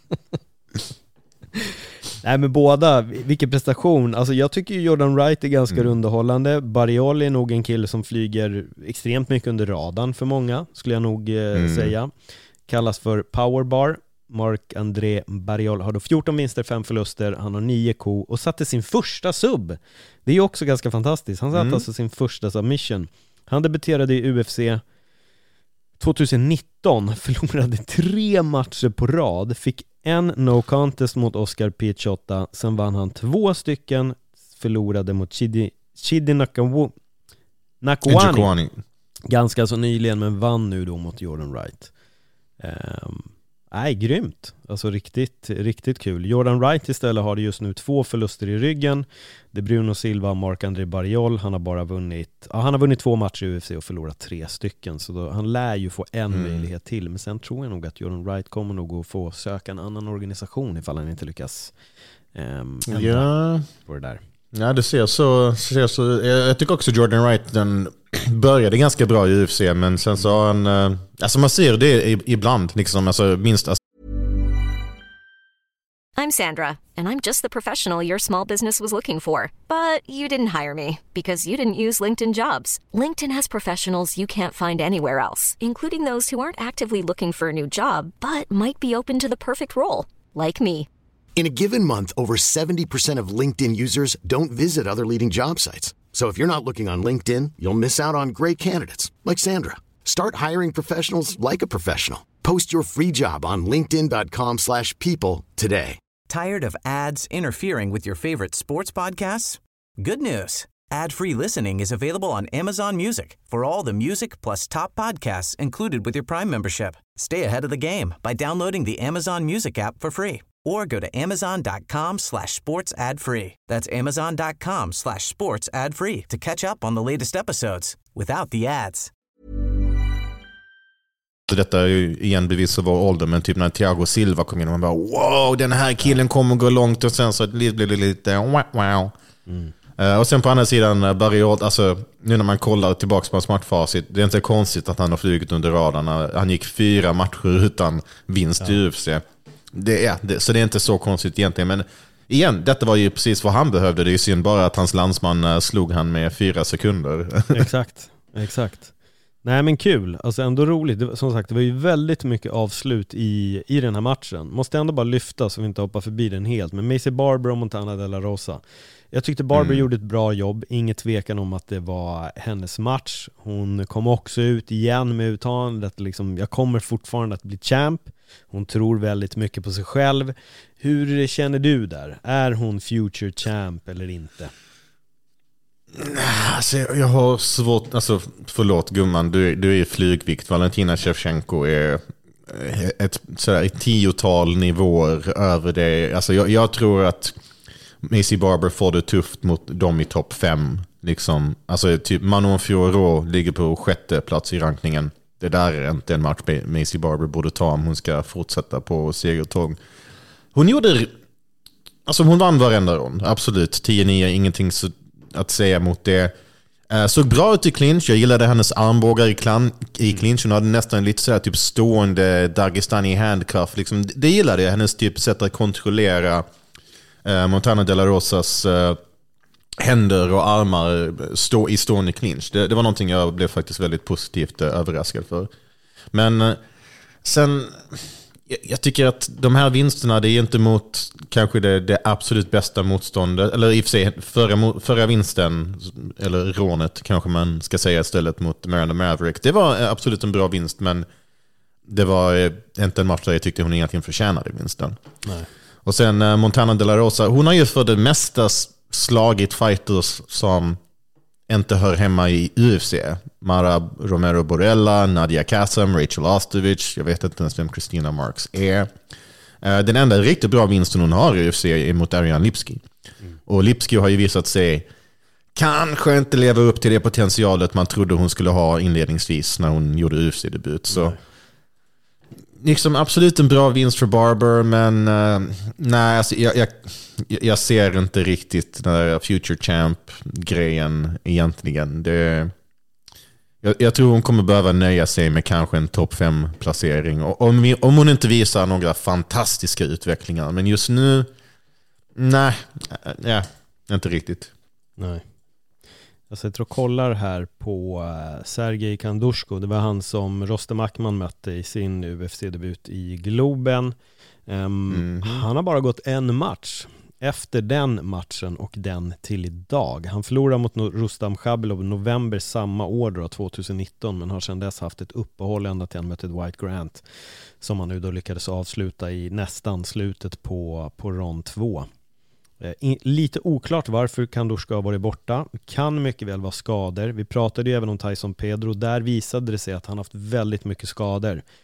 Nej, men båda, vilken prestation. Alltså jag tycker ju Jordan Wright är ganska underhållande. Barriol är nog en kille som flyger extremt mycket under radarn för många, skulle jag nog säga. Kallas för powerbar. Marc-André Barriol har då 14 vinster, 5 förluster. Han har 9 ko och satte sin första sub. Det är ju också ganska fantastiskt. Han satte alltså sin första submission. Han debuterade i UFC 2019, förlorade 3 matcher på rad, fick en no contest mot Oscar Piechota, sen vann han 2 stycken, förlorade mot Chidi Nakwani ganska så nyligen, men vann nu då mot Jordan Wright. Nej, grymt. Alltså riktigt kul. Jordan Wright istället har det just nu 2 förluster i ryggen. Det är Bruno Silva och Marc-André Barriol. Han har bara vunnit 2 matcher i UFC och förlorat 3 stycken. Så då, han lär ju få en möjlighet till. Men sen tror jag nog att Jordan Wright kommer nog att få söka en annan organisation ifall han inte lyckas ändra på det där. Ja, det ser så. Jag tycker också Jordan Wright, den började ganska bra i UFC, men sen så har han, alltså man ser det ibland liksom, alltså minst. I'm Sandra, and I'm just the professional your small business was looking for. But you didn't hire me because you didn't use LinkedIn Jobs. LinkedIn has professionals you can't find anywhere else, including those who aren't actively looking for a new job, but might be open to the perfect role, like me. In a given month, over 70% of LinkedIn users don't visit other leading job sites. So if you're not looking on LinkedIn, you'll miss out on great candidates like Sandra. Start hiring professionals like a professional. Post your free job on linkedin.com/people today. Tired of ads interfering with your favorite sports podcasts? Good news. Ad-free listening is available on Amazon Music for all the music plus top podcasts included with your Prime membership. Stay ahead of the game by downloading the Amazon Music app for free or go to amazon.com/sports ad free. That's amazon.com/sports ad free to catch up on the latest episodes without the ads. Detta är ju igen bevis för vår ålder, men typ när Thiago Silva kom in och man bara wow, den här killen kommer gå långt, och sen så blir det lite wow. Och sen på andra sidan Barriol, alltså nu när man kollar tillbaka på smartfacit, det är inte konstigt att han har flugit under radarna. Han gick 4 matcher utan vinst i UFC. Så det är inte så konstigt egentligen, men igen, detta var ju precis vad han behövde. Det är ju synd bara att hans landsman slog han med 4 sekunder. Exakt. Nej, men kul, alltså ändå roligt. Som sagt, det var ju väldigt mycket avslut i den här matchen. Måste ändå bara lyfta så vi inte hoppar förbi den helt. Men Maycee Barber och Montana De La Rosa, jag tyckte Barber gjorde ett bra jobb. Inget tvekan om att det var hennes match. Hon kom också ut igen med uttalandet liksom, jag kommer fortfarande att bli champ. Hon tror väldigt mycket på sig själv. Hur känner du där? Är hon future champ eller inte? Alltså, jag har svårt, alltså förlåt gumman, du är flygvikt. Valentina Shevchenko är ett 10-tal nivåer över det. Alltså jag tror att Maycee Barber får det tufft mot dem i topp 5 liksom. Alltså typ Manon Fiorot ligger på 6:e plats i rankningen. Det där är inte en match Maycee Barber borde ta om hon ska fortsätta på segertåg. Hon vann varenda rond, absolut 10-9, ingenting att säga mot det. Såg bra ut i clinch. Jag gillade hennes armbågar i clinch. Hon hade nästan lite sådär typ stående Dagestani handcuff liksom. Det gillade jag, hennes typ sätt att kontrollera Montana De La Rosas händer och armar i stående clinch. Det var någonting jag blev faktiskt väldigt positivt överraskad för. Men sen jag tycker att de här vinsterna, det är inte mot kanske det absolut bästa motståndet, eller i och för sig förra vinsten, eller rånet kanske man ska säga istället, mot Miranda Maverick. Det var absolut en bra vinst, men det var inte en match där jag tyckte hon egentligen förtjänade vinsten. Nej. Och sen Montana De La Rosa, hon har ju för det mesta slagit fighters som inte hör hemma i UFC. Mara Romero Borella, Nadia Kassem, Rachel Ostovich, jag vet inte ens vem Christina Marks är. Den enda riktigt bra vinsten hon har i UFC är mot Ariane Lipski. Och Lipski har ju visat sig kanske inte leva upp till det potentialet man trodde hon skulle ha inledningsvis när hon gjorde UFC-debut. Så liksom absolut en bra vinst för Barber, men nej, alltså, jag ser inte riktigt den där future champ-grejen egentligen. Jag tror hon kommer behöva nöja sig med kanske en topp 5-placering. Om hon inte visar några fantastiska utvecklingar. Men just nu, nej, inte riktigt. Nej. Alltså jag tror kollar här på Sergej Kandushko. Det var han som Rostem Akman mötte i sin UFC-debut i Globen. Han har bara gått en match. Efter den matchen och den till idag. Han förlorade mot Rustam Khabilov i november samma år då, 2019, men har sedan dess haft ett uppehåll ända till han mötte White Grant, som han nu då lyckades avsluta i nästan slutet på rond 2. Lite oklart varför Kandushko har varit borta. Kan mycket väl vara skador. Vi pratade ju även om Tyson Pedro. Där visade det sig att han haft väldigt mycket skador.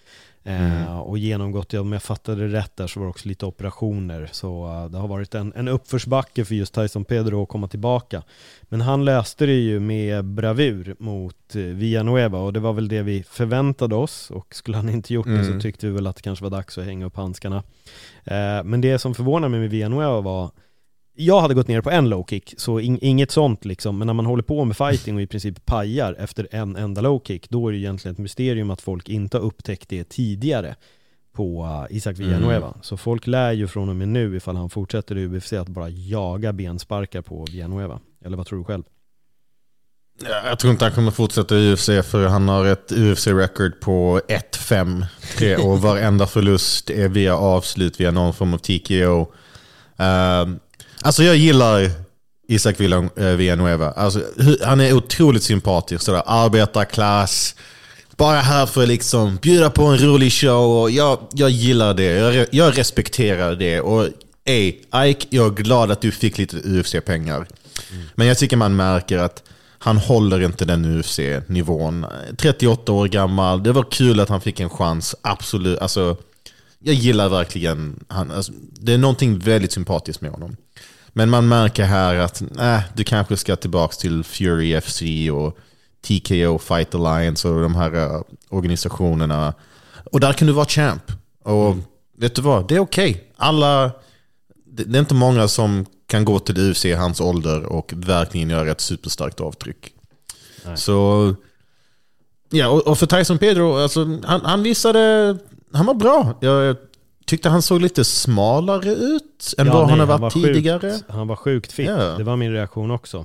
Och genomgått, om jag fattade rätt där, så var det också lite operationer, så det har varit en uppförsbacke för just Tyson Pedro att komma tillbaka. Men han löste det ju med bravur mot Villanueva, och det var väl det vi förväntade oss, och skulle han inte gjort det så tyckte vi väl att det kanske var dags att hänga upp handskarna. Men det som förvånade mig med Villanueva var, jag hade gått ner på en low kick, så inget sånt liksom, men när man håller på med fighting och i princip pajar efter en enda low kick, då är det egentligen ett mysterium att folk inte har upptäckt det tidigare på Isaac Villanueva. Så folk lär ju från och med nu, ifall han fortsätter i UFC, att bara jaga bensparkar på Villanueva. Eller vad tror du själv? Jag tror inte han kommer fortsätta i UFC, för han har ett UFC-record på 1-5 och varenda förlust är via avslut via någon form av TKO. Alltså jag gillar Isaac Villanueva. Alltså, han är otroligt sympatisk, sådär arbetarklass, bara här för att liksom bjuda på en rolig show, och jag gillar det. Jag respekterar det. Och Ike, jag är glad att du fick lite UFC-pengar. Men jag tycker man märker att han håller inte den UFC-nivån. 38 år gammal, det var kul att han fick en chans, absolut. Alltså, jag gillar verkligen han, alltså, det är någonting väldigt sympatiskt med honom. Men man märker här att du kanske ska tillbaka till Fury FC och TKO Fight Alliance och de här organisationerna. Och där kan du vara champ. Och vet du vad? Det är okej. Det är inte många som kan gå till UFC i hans ålder och verkligen göra ett superstarkt avtryck. Nej. Så ja, och för Tyson Pedro, alltså, han visade, han var bra. Jag tyckte han såg lite smalare ut än vad han har varit tidigare. Han var sjukt fit. Det var min reaktion också.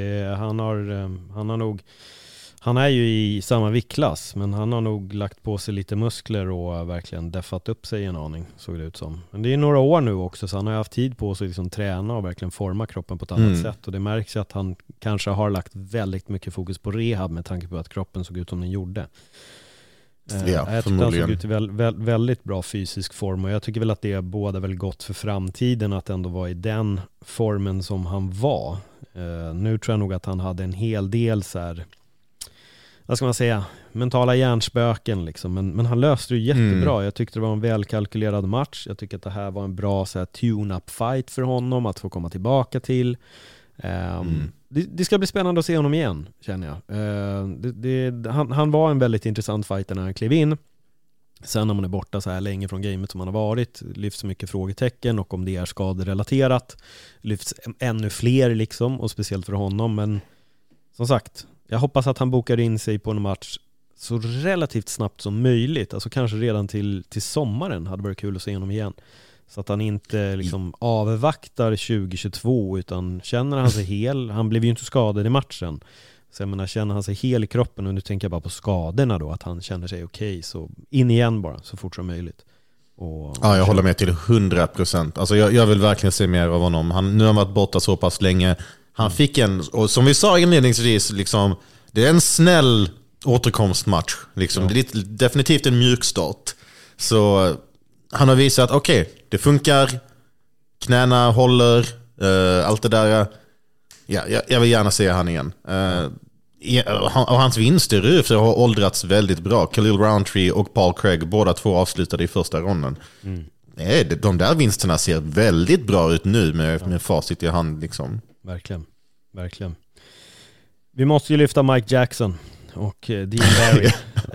Han är ju i samma viktklass, men han har nog lagt på sig lite muskler och verkligen deffat upp sig en aning, såg det ut som. Men det är några år nu också, så han har haft tid på sig att liksom träna och verkligen forma kroppen på ett annat sätt. Och det märks att han kanske har lagt väldigt mycket fokus på rehab med tanke på att kroppen såg ut som den gjorde. Jag tyckte han såg ut i väldigt bra fysisk form, och jag tycker väl att det båda väl gott för framtiden att ändå vara i den formen som han var. Nu tror jag nog att han hade en hel del så här, vad ska man säga, mentala hjärnspöken liksom. Men han löste det jättebra. Jag tyckte det var en välkalkylerad match. Jag tycker att det här var en bra så här tune-up fight för honom att få komma tillbaka till. Det ska bli spännande att se honom igen, känner jag. Han var en väldigt intressant fighter när han klev in. Sen när man är borta så här länge från gamet som han har varit, lyfts mycket frågetecken, och om det är skaderelaterat lyfts ännu fler liksom, och speciellt för honom. Men som sagt, jag hoppas att han bokar in sig på en match så relativt snabbt som möjligt. Alltså kanske redan till sommaren hade varit kul att se honom igen. Så att han inte liksom avvaktar 2022, utan känner han sig hel. Han blev ju inte skadad i matchen. Så jag menar, känner han sig hel i kroppen, och nu tänker jag bara på skadorna då, att han känner sig okej, så in igen bara så fort som möjligt. Ja, jag håller med till 100%. Alltså jag vill verkligen se mer av honom. Nu har han varit borta så pass länge. Han fick och som vi sa inledningsvis, liksom, det är en snäll återkomstmatch. Liksom. Det är definitivt en mjuk start. Så han har visat, okej, det funkar. Knäna håller, allt det där. Ja, jag vill gärna se han igen. Och hans vinster har åldrats väldigt bra. Khalil Roundtree och Paul Craig, båda två avslutade i första ronden. De där vinsterna ser väldigt bra ut nu med facit i hand. Liksom. Verkligen. Vi måste ju lyfta Mike Jackson och Dean Barry.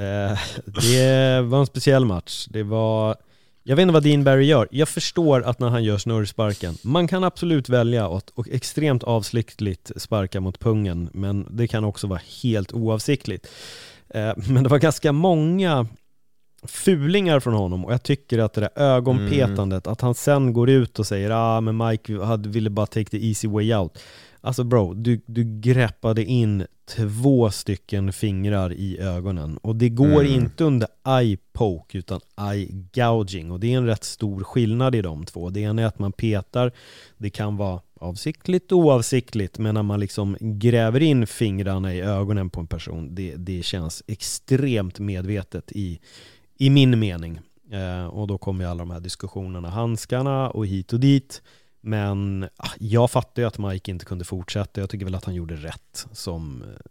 Det var en speciell match. Jag vet inte vad Dean Barry gör. Jag förstår att när han gör snurrsparken, man kan absolut välja och extremt avsiktligt sparka mot pungen, men det kan också vara helt oavsiktligt. Men det var ganska många fulingar från honom, och jag tycker att det där ögonpetandet, att han sen går ut och säger men Mike ville bara take the easy way out. Alltså bro, du greppade in 2 stycken fingrar i ögonen, och det går inte under eye poke utan eye gouging, och det är en rätt stor skillnad i de två. Det ena är att man petar, det kan vara avsiktligt och oavsiktligt, men när man liksom gräver in fingrarna i ögonen på en person, det känns extremt medvetet i min mening. Och då kommer alla de här diskussionerna, handskarna och hit och dit. Men jag fattar ju att Mike inte kunde fortsätta. Jag tycker väl att han gjorde rätt som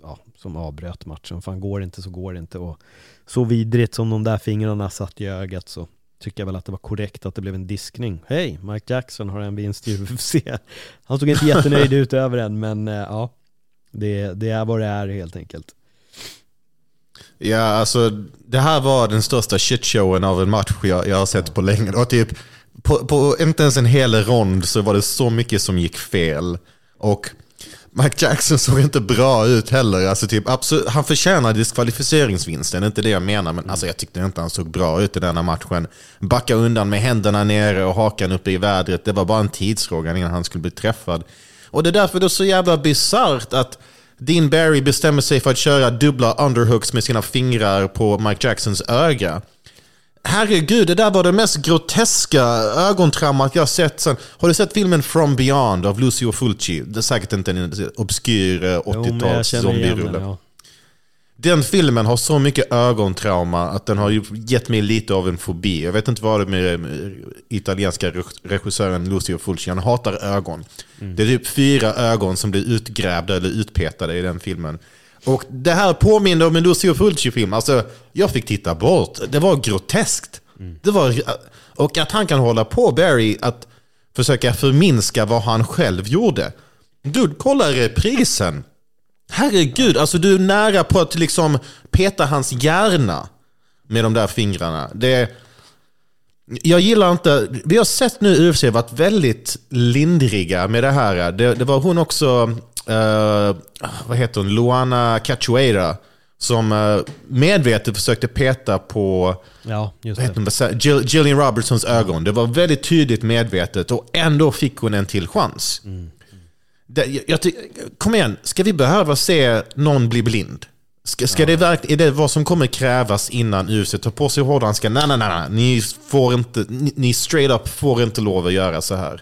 som avbröt matchen. Fan, går det inte så går det inte. Och så vidrigt som de där fingrarna satt i ögat, så tycker jag väl att det var korrekt att det blev en diskning. Hej, Mike Jackson har en vinst i UFC. Han såg inte jättenöjd ut över den, men det är vad det är helt enkelt. Ja, alltså det här var den största shitshowen av en match jag har sett på länge. Och typ på inte ens en hel rond så var det så mycket som gick fel. Och Mike Jackson såg inte bra ut heller. Alltså typ, absolut, han förtjänar diskvalificeringsvinsten, inte det jag menar. Men alltså, jag tyckte inte han såg bra ut i denna matchen. Backa undan med händerna nere och hakan uppe i vädret. Det var bara en tidsfråga innan han skulle bli träffad. Och det är därför det är så jävla bizarrt att Dean Barry bestämmer sig för att köra dubbla underhooks med sina fingrar på Mike Jacksons öga. Herregud, det där var det mest groteska ögontrammat jag sett sen. Har du sett filmen From Beyond av Lucio Fulci? Det är säkert inte en obskyr 80-tals zombie-rulle. Ja. Den filmen har så mycket ögontrauma att den har gett mig lite av en fobi. Jag vet inte vad det är med italienska regissören Lucio Fulci. Han hatar ögon. Det är typ 4 ögon som blir utgrävda eller utpetade i den filmen. Och det här påminner om en Lucio Fulci-film. Alltså, jag fick titta bort. Det var groteskt. Och att han kan hålla på, Barry, att försöka förminska vad han själv gjorde. Du, kolla reprisen. Herregud, alltså du är nära på att liksom peta hans hjärna med de där fingrarna. Jag gillar inte. Vi har sett nu UFC varit väldigt lindriga med det här. Det var hon också, vad heter hon? Luana Cachoeira, som medvetet försökte peta på Gillian Robertsons ögon. Det var väldigt tydligt medvetet och ändå fick hon en till chans. Kom igen, ska vi behöva se någon bli blind? Ska det är det vad som kommer krävas innan UFC tar på sig hårdhandsken? Nej. Ni straight up får inte lov att göra så här.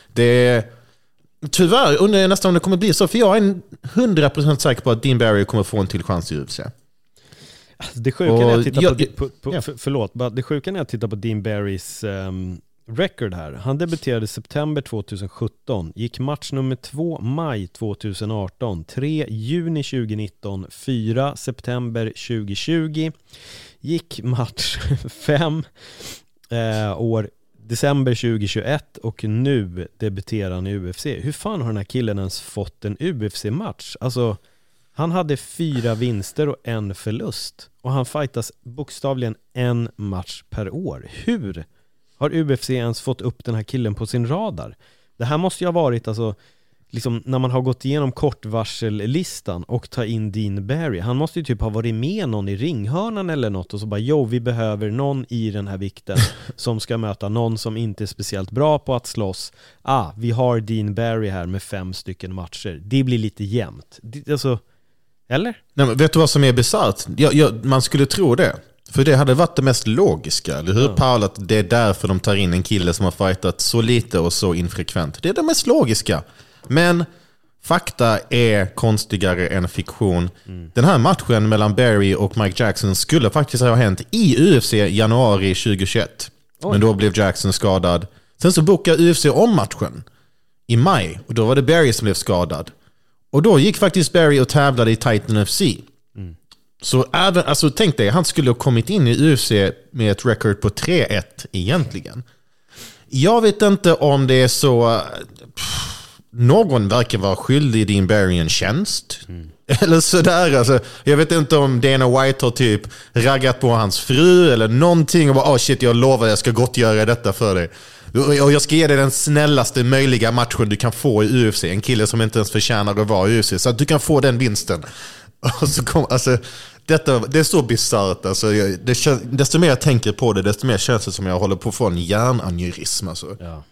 Tyvärr undrar jag nästan om det kommer bli så, för jag är 100% säker på att Dean Barry kommer få en till chans i UFC. Det sjuka när jag tittar det sjuka när jag tittar på Dean Barrys record här. Han debuterade september 2017, gick match nummer 2 maj 2018, 3 juni 2019, 4 september 2020, gick match 5 år december 2021 och nu debuterar han i UFC. Hur fan har den här killen ens fått en UFC-match? Alltså, han hade 4 vinster och 1 förlust och han fightas bokstavligen 1 match per år. Hur har UFC ens fått upp den här killen på sin radar? Det här måste ju ha varit alltså, liksom, när man har gått igenom kortvarsellistan och ta in Dean Barry. Han måste ju typ ha varit med någon i ringhörnan eller något och så bara, vi behöver någon i den här vikten som ska möta någon som inte är speciellt bra på att slåss. Vi har Dean Barry här med 5 stycken matcher. Det blir lite jämnt. Alltså, eller? Nej, men vet du vad som är bisarrt? Man skulle tro det. För det hade varit det mest logiska, eller hur, Paul? Att det är därför de tar in en kille som har fightat så lite och så infrekvent. Det är det mest logiska. Men fakta är konstigare än fiktion. Den här matchen mellan Barry och Mike Jackson skulle faktiskt ha hänt i UFC januari 2021. Men då blev Jackson skadad. Sen så bokade UFC om matchen i maj. Och då var det Barry som blev skadad. Och då gick faktiskt Barry och tävlade i Titan FC. Så även, alltså tänk dig, han skulle ha kommit in i UFC med ett record på 3-1 egentligen. Jag vet inte om det är så... någon verkar vara skyldig Dean Barry en tjänst. Eller sådär. Alltså, jag vet inte om Dana White har typ raggat på hans fru eller någonting och bara, shit, jag lovar jag ska gottgöra detta för dig. Och jag ska ge dig den snällaste möjliga matchen du kan få i UFC. En kille som inte ens förtjänar att vara i UFC. Så att du kan få den vinsten. Och så alltså, det är så bizarrt. Alltså, desto mer jag tänker på det, desto mer känns det som jag håller på att få en hjärnaneurysm. Alltså. Ja.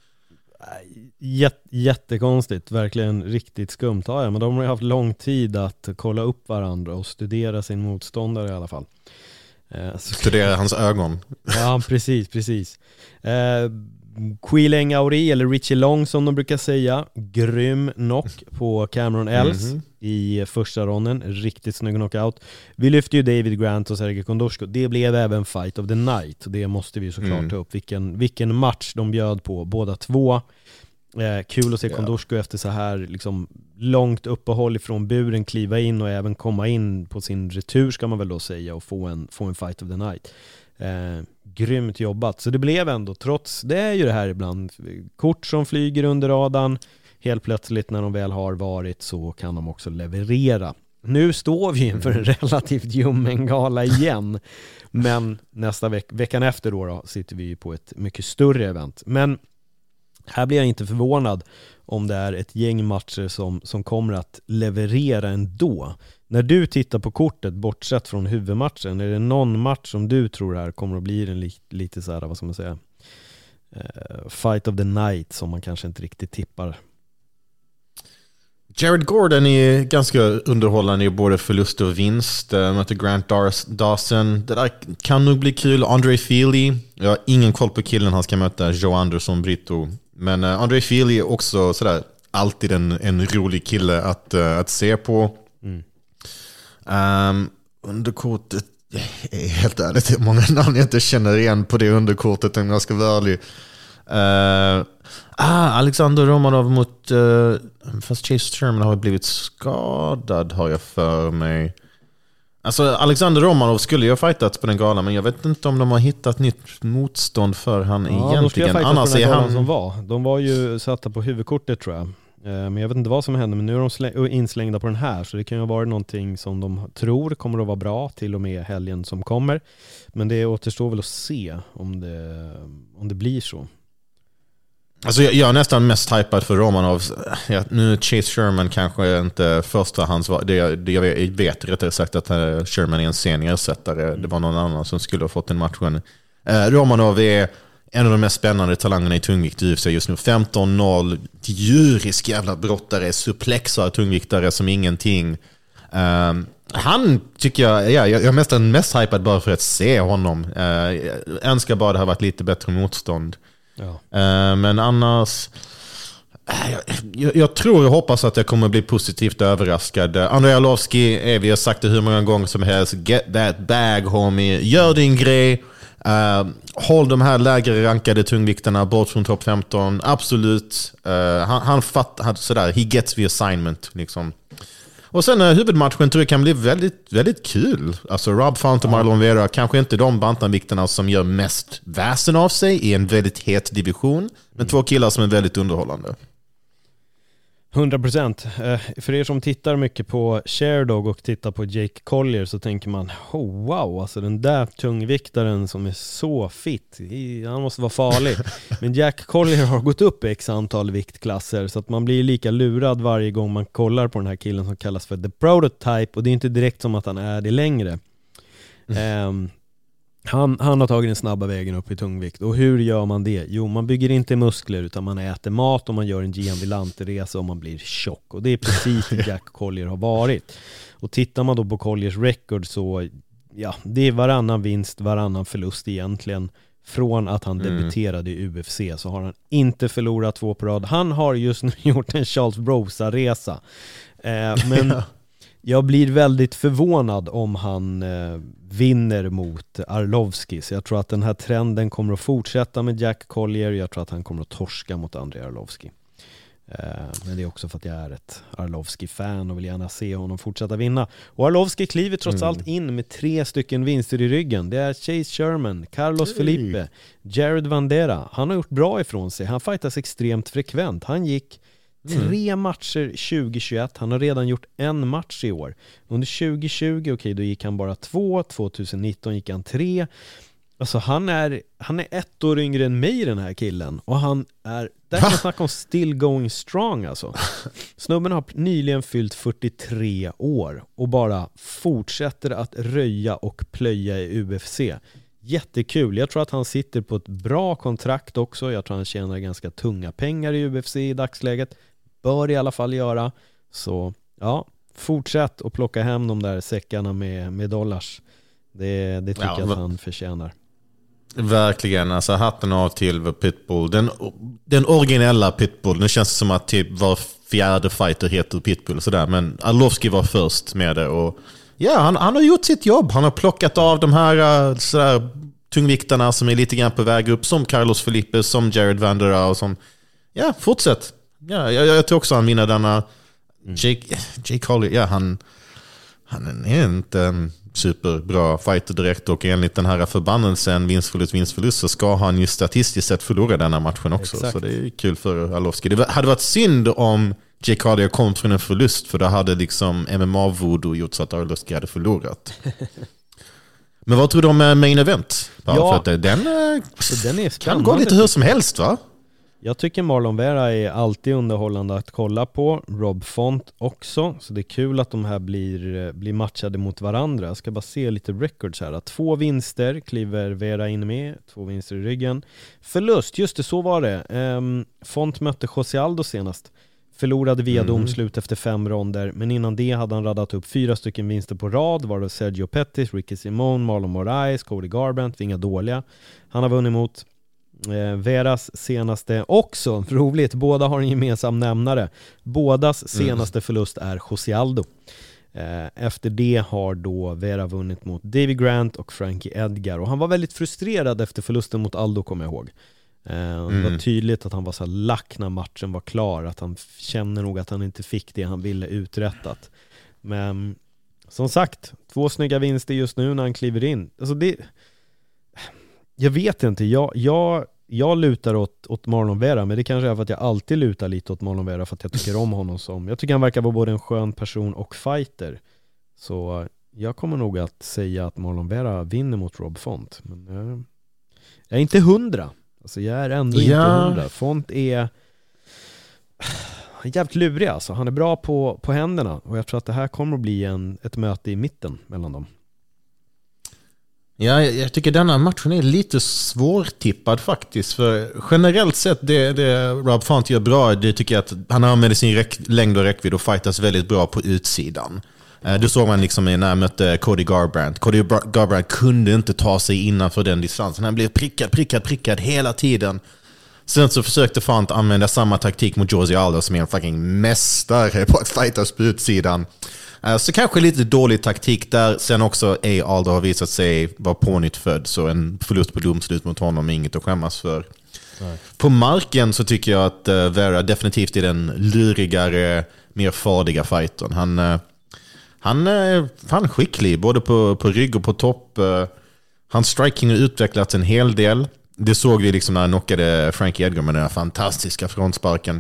Jättekonstigt, verkligen riktigt skumt. Men de har ju haft lång tid att kolla upp varandra och studera sin motståndare i alla fall. Studera hans ögon. Ja, precis. Quileng Auri, eller Richie Long som de brukar säga, grym knock på Cameron Ells i första ronden, riktigt snygg knockout. Vi lyfte ju David Grant och Sergej Kondorsko. Det blev även fight of the night, det måste vi såklart ta upp. Vilken match de bjöd på, båda två. Kul att se Kondorsko efter så här liksom långt uppehåll ifrån buren kliva in och även komma in på sin retur ska man väl då säga och få en fight of the night. Grymt jobbat. Så det blev ändå, trots det är ju det här ibland kort som flyger under radarn, helt plötsligt när de väl har varit så kan de också leverera. Nu står vi inför en relativt ljummen gala igen, men nästa veckan efter då sitter vi på ett mycket större event. Men här blir jag inte förvånad om det är ett gäng matcher som kommer att leverera ändå. När du tittar på kortet, bortsett från huvudmatchen, är det någon match som du tror här kommer att bli en lite så här, vad ska man säga, fight of the night som man kanske inte riktigt tippar? Jared Gordon är ganska underhållande i både förlust och vinst. Möter Grant Dawson. Det där kan nog bli kul. Andre Feely. Jag har ingen koll på killen han ska möta. Joe Anderson, Brito. Men Andre Feely är också sådär, alltid en rolig kille att se på. Underkortet, helt ärligt, det är många namn jag inte känner igen på det underkortet om jag ska vara ärlig. Alexander Romanov mot fast Chase Sherman har blivit skadad, har jag för mig. Alltså Alexander Romanov skulle ju ha fightat på den galan, men jag vet inte om de har hittat nytt motstånd för han egentligen. Annars är han som var. De var ju satta på huvudkortet tror jag. Men jag vet inte vad som hände, men nu är de inslängda på den här, så det kan ju vara någonting som de tror kommer att vara bra till och med helgen som kommer. Men det återstår väl att se om det blir så. Alltså jag är nästan mest hypad för Romanov. Nu Chase Sherman kanske inte första hans var. Jag vet rättare sagt att Sherman är en sen ersättare. Det var någon annan som skulle ha fått en matchen. Romanov är en av de mest spännande talangerna i tungvikt i UFC just nu. 15-0, djurisk jävla brottare, suplexar tungviktare som ingenting. Han tycker jag är mest hypad bara för att se honom. Jag önskar bara det har varit lite bättre motstånd. Ja. Men annars jag tror och hoppas att jag kommer bli positivt överraskad. Andrei Arlovski, vi har sagt det hur många gånger som helst, get that bag homie, gör din grej, håll de här lägre rankade tungvikterna bort från topp 15, absolut. Han fattar sådär, he gets the assignment liksom. Och sen huvudmatchen tror jag kan bli väldigt, väldigt kul. Alltså Rob Font och Marlon Vera, kanske inte de bantamvikterna som gör mest väsen av sig i en väldigt het division, men två killar som är väldigt underhållande. 100%. För er som tittar mycket på Sherdog och tittar på Jake Collier så tänker man, oh wow, alltså den där tungviktaren som är så fit, han måste vara farlig. Men Jack Collier har gått upp x antal viktklasser så att man blir lika lurad varje gång man kollar på den här killen som kallas för The Prototype, och det är inte direkt som att han är det längre. Han har tagit den snabba vägen upp i tungvikt. Och hur gör man det? Jo, man bygger inte muskler utan man äter mat och man gör en Gian Villante-resa och man blir tjock. Och det är precis det Jack Collier har varit. Och tittar man då på Colliers record så ja, det är varannan vinst, varannan förlust egentligen. Från att han debuterade i UFC så har han inte förlorat 2 på rad. Han har just nu gjort en Charles Brosa-resa. Men jag blir väldigt förvånad om han vinner mot Arlovski. Så jag tror att den här trenden kommer att fortsätta med Jack Collier. Jag tror att han kommer att torska mot Andrei Arlovski. Men det är också för att jag är ett Arlovski-fan och vill gärna se honom fortsätta vinna. Och Arlovski kliver trots allt in med 3 stycken vinster i ryggen. Det är Chase Sherman, Carlos Felipe, Jared Vandeira. Han har gjort bra ifrån sig. Han fightas extremt frekvent. Han gick 3 matcher 2021. Han har redan gjort 1 match i år. Under 2020, då gick han bara 2. 2019 gick han 3. Alltså han är 1 år yngre än mig, den här killen. Och han är, där kan man snacka om still going strong alltså. Snubben har nyligen fyllt 43 år och bara fortsätter att röja och plöja i UFC. Jättekul. Jag tror att han sitter på ett bra kontrakt också. Jag tror han tjänar ganska tunga pengar i UFC i dagsläget. Bör i alla fall göra. Så ja, fortsätt att plocka hem de där säckarna med dollars. Det tycker jag att han förtjänar. Verkligen, alltså hatten av till Pitbull. Den originella Pitbull. Nu känns det som att typ var 4:e fighter heter Pitbull sådär, men Arlovski var först med det. Och ja, han har gjort sitt jobb. Han har plockat av de här sådär tungviktarna som är lite grann på väg upp, som Carlos Felipe, som Jared Vandeira och som Ja, fortsätt. Ja, jag tror också han vinner denna. Jake Collier, ja, han är inte en superbra fighter direkt, och enligt den här förbannelsen vinstförlust så ska han ju statistiskt sett förlora denna matchen också. Exakt. Så det är kul för Arlovski. Det hade varit synd om Jake Collier kom från en förlust, för då hade liksom MMA-voodoo gjort så att Arlovski hade förlorat. Men vad tror du om main event? För att den är kan gå lite hur som helst, va? Jag tycker Marlon Vera är alltid underhållande att kolla på. Rob Font också. Så det är kul att de här blir matchade mot varandra. Jag ska bara se lite records här. 2 vinster kliver Vera in med. 2 vinster i ryggen. Förlust, just det, så var det. Font mötte José Aldo senast. Förlorade via domslut efter 5 ronder. Men innan det hade han radat upp 4 stycken vinster på rad. Var det Sergio Pettis, Ricky Simon, Marlon Moraes, Cody Garbrandt. Inga dåliga. Han har vunnit mot Veras senaste också. Roligt, båda har en gemensam nämnare. Bådas senaste förlust är José Aldo. Efter det har då Vera vunnit mot Davy Grant och Frankie Edgar. Och han var väldigt frustrerad efter förlusten mot Aldo, kommer jag ihåg. Det var tydligt att han var så lack när matchen var klar, att han känner nog att han inte fick det han ville uträttat. Men som sagt, 2 snygga vinster just nu när han kliver in. Alltså jag vet inte, jag lutar åt Marlon Vera, men det kanske är för att jag alltid lutar lite åt Marlon Vera för att jag tycker om honom jag tycker han verkar vara både en skön person och fighter. Så jag kommer nog att säga att Marlon Vera vinner mot Rob Font, men jag är inte 100. Alltså jag är ändå inte 100. Font är jävligt lurig alltså. Han är bra på händerna, och jag tror att det här kommer att bli ett möte i mitten mellan dem. Ja, jag tycker denna matchen är lite svårtippad faktiskt. För generellt sett, det Rob Font gör bra, det tycker jag att han använder sin längd och räckvidd och fightas väldigt bra på utsidan. Det såg man liksom när han mötte Cody Garbrandt. Cody Garbrandt kunde inte ta sig innanför den distansen. Han blev prickad hela tiden. Sen så försökte Font använda samma taktik mot Jose Aldo, som är en fucking mästare på att fightas på utsidan. Så kanske lite dålig taktik där. Sen också Aldo har visat sig vara pånyttfödd, så en förlust på domslut mot honom är inget att skämmas för. Nej. På marken så tycker jag att Vera definitivt är den lurigare, mer farliga fightern. Han är fan skicklig både på rygg och på topp. Hans striking har utvecklats en hel del. Det såg vi liksom när han knockade Frankie Edgar med den här fantastiska frontsparken.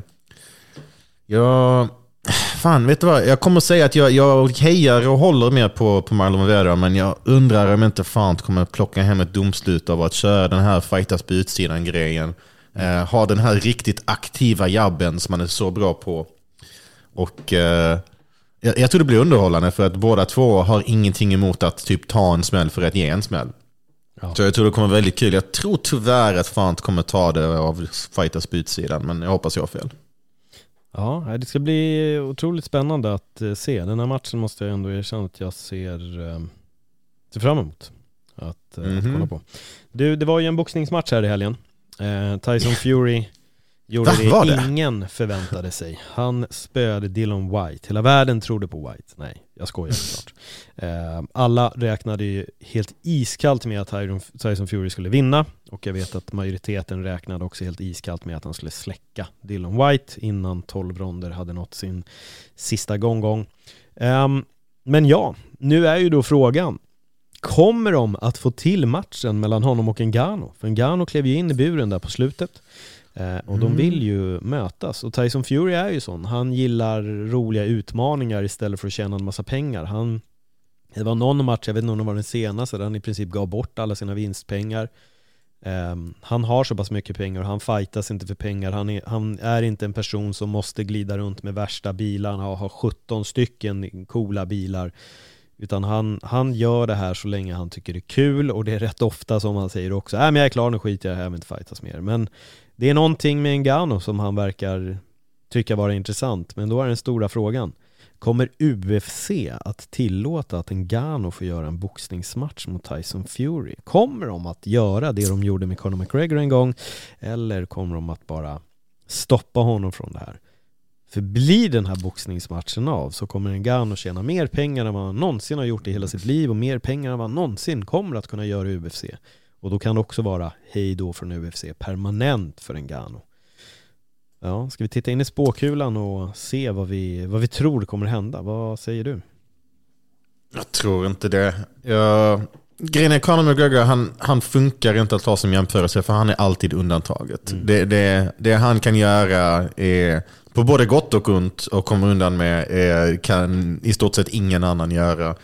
Vet du vad? Jag kommer att säga att jag hejar och håller mer på Marlon Vera, men jag undrar om inte fan kommer plocka hem ett domslut av att köra den här fightas på utsidan grejen. Ha den här riktigt aktiva jabben som man är så bra på. Och jag tror det blir underhållande, för att båda två har ingenting emot att typ ta en smäll för att ge en smäll. Ja. Så jag tror det kommer vara väldigt kul. Jag tror tyvärr att fan kommer ta det av fightas på utsidan, men jag hoppas jag har fel. Ja, det ska bli otroligt spännande att se. Den här matchen måste jag ändå erkänna att jag ser fram emot att kolla på. Det var ju en boxningsmatch här i helgen. Tyson Fury gjorde det ingen förväntade sig. Han spöade Dillon White. Hela världen trodde på White. Nej, jag skojar såklart. Alla räknade ju helt iskallt med att Tyson Fury skulle vinna. Och jag vet att majoriteten räknade också helt iskallt med att han skulle släcka Dillon White innan 12 ronder hade nått sin sista gång. Men ja, nu är ju då frågan: kommer de att få till matchen mellan honom och Ngannou? För Ngannou klev ju in i buren där på slutet. Och de vill ju mötas. Och Tyson Fury är ju sån. Han gillar roliga utmaningar istället för att tjäna en massa pengar. Det var någon match, jag vet inte om det var den senaste, där han i princip gav bort alla sina vinstpengar. Han har så pass mycket pengar och han fightas inte för pengar. Han är inte en person som måste glida runt med värsta bilarna och ha 17 stycken coola bilar. Utan han gör det här så länge han tycker det är kul. Och det är rätt ofta som han säger också: men jag är klar, nu skiter jag vill inte fightas mer. Men det är någonting med Ngannou som han verkar tycka vara intressant. Men då är den stora frågan: kommer UFC att tillåta att Ngannou får göra en boxningsmatch mot Tyson Fury? Kommer de att göra det de gjorde med Conor McGregor en gång? Eller kommer de att bara stoppa honom från det här? För blir den här boxningsmatchen av, så kommer Ngannou tjäna mer pengar än vad han någonsin har gjort i hela sitt liv, och mer pengar än vad han någonsin kommer att kunna göra i UFC. Och då kan det också vara hej då från UFC permanent för Ngannou. Ja, ska vi titta in i spåkulan och se vad vi tror kommer hända? Vad säger du? Jag tror inte det. Grejen är, Conor McGregor, han funkar inte att ta som jämförelse, för han är alltid undantaget. Det han kan göra är på både gott och ont och komma undan med kan i stort sett ingen annan göra.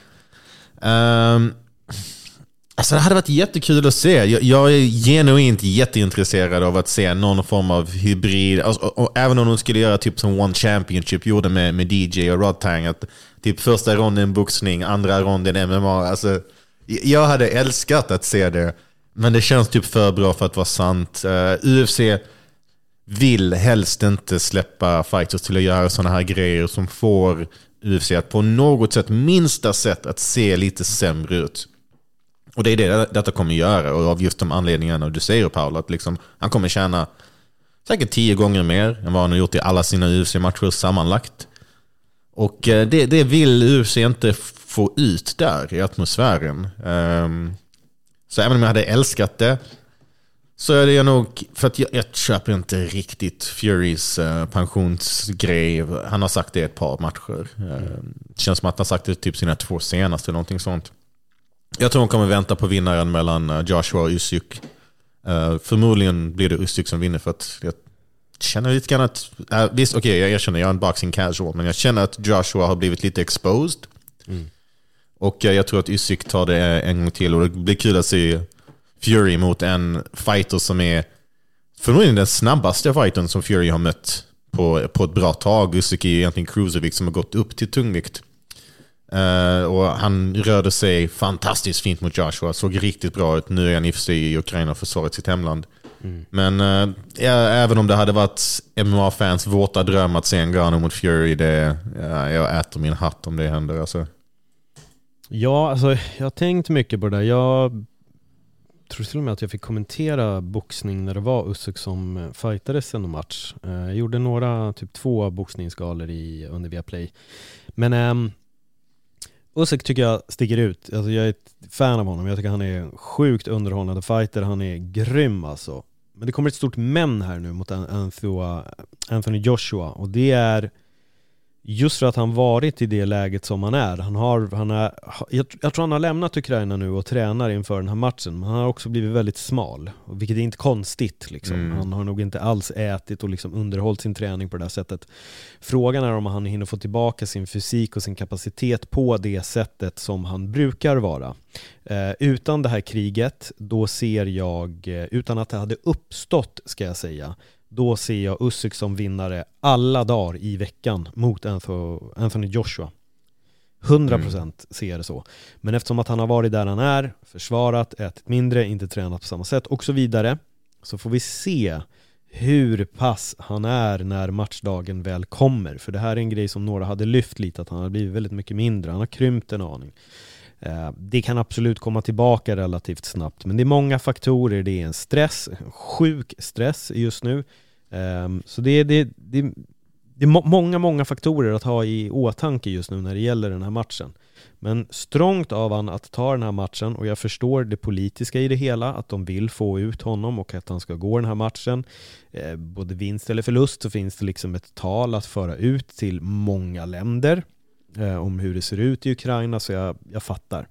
Alltså det hade varit jättekul att se. Jag är genuint jätteintresserad av att se någon form av hybrid. Alltså, och även om de skulle göra typ som One Championship gjorde med DJ och Rod Tang, att typ första ronden boxning, andra ronden MMA. Alltså, jag hade älskat att se det, men det känns typ för bra för att vara sant. UFC vill helst inte släppa fighters till att göra sådana här grejer som får UFC att på något sätt, minsta sätt, att se lite sämre ut. Och det är det detta kommer göra, och av just de anledningarna du säger, Paul, att liksom, han kommer tjäna säkert 10 gånger mer än vad han har gjort i alla sina UFC-matcher sammanlagt. Och det vill UFC inte få ut där i atmosfären. Så även om jag hade älskat det, så är det nog, för att jag köper inte riktigt Furys pensionsgrej. Han har sagt det ett par matcher. Det känns som att han har sagt det typ sina 2 senaste, någonting sånt. Jag tror hon kommer vänta på vinnaren mellan Joshua och Usyk. Förmodligen blir det Usyk som vinner, för att jag känner lite grann att visst, okej, jag erkänner, jag är en boxing casual, men jag känner att Joshua har blivit lite exposed. Och jag tror att Usyk tar det en gång till, och det blir kul att se Fury mot en fighter som är förmodligen den snabbaste fightern som Fury har mött på ett bra tag. Usyk är egentligen cruiservikt som har gått upp till tungvikt. Och han rörde sig fantastiskt fint mot Joshua, såg riktigt bra ut. Nu är han i och för sig i Ukraina och försvaret sitt hemland. Men även om det hade varit MMA-fans våta dröm att se en Ngannou mot Fury, jag äter min hatt om det händer. Alltså. Ja, alltså jag har tänkt mycket på det där. Jag tror till och med att jag fick kommentera boxning när det var Usyk som fightades en match. Jag gjorde några, typ 2 boxningsgalor under Viaplay. Men Usyk tycker jag sticker ut. Alltså jag är ett fan av honom. Jag tycker han är en sjukt underhållande fighter. Han är grym alltså. Men det kommer ett stort men här nu mot Anthony Joshua. Och det är just för att han varit i det läget som han är. Jag tror han har lämnat Ukraina nu och tränar inför den här matchen. Men han har också blivit väldigt smal, vilket är inte konstigt liksom. Han har nog inte alls ätit och liksom underhållit sin träning på det här sättet. Frågan är om han hinner få tillbaka sin fysik och sin kapacitet på det sättet som han brukar vara. Utan det här kriget, då ser jag, utan att det hade uppstått ska jag säga, då ser jag Usyk som vinnare alla dagar i veckan mot Anthony Joshua. 100% ser det så. Men eftersom att han har varit där han är, försvarat, ätit mindre, inte tränat på samma sätt och så vidare, så får vi se hur pass han är när matchdagen väl kommer. För det här är en grej som några hade lyft lite, att han har blivit väldigt mycket mindre. Han har krympt en aning. Det kan absolut komma tillbaka relativt snabbt, men det är många faktorer. Det är en stress, en sjuk stress just nu. Så det är många faktorer att ha i åtanke just nu när det gäller den här matchen. Men strångt av han att ta den här matchen, och jag förstår det politiska i det hela, att de vill få ut honom och att han ska gå den här matchen. Både vinst eller förlust, så finns det liksom ett tal att föra ut till många länder om hur det ser ut i Ukraina, så jag fattar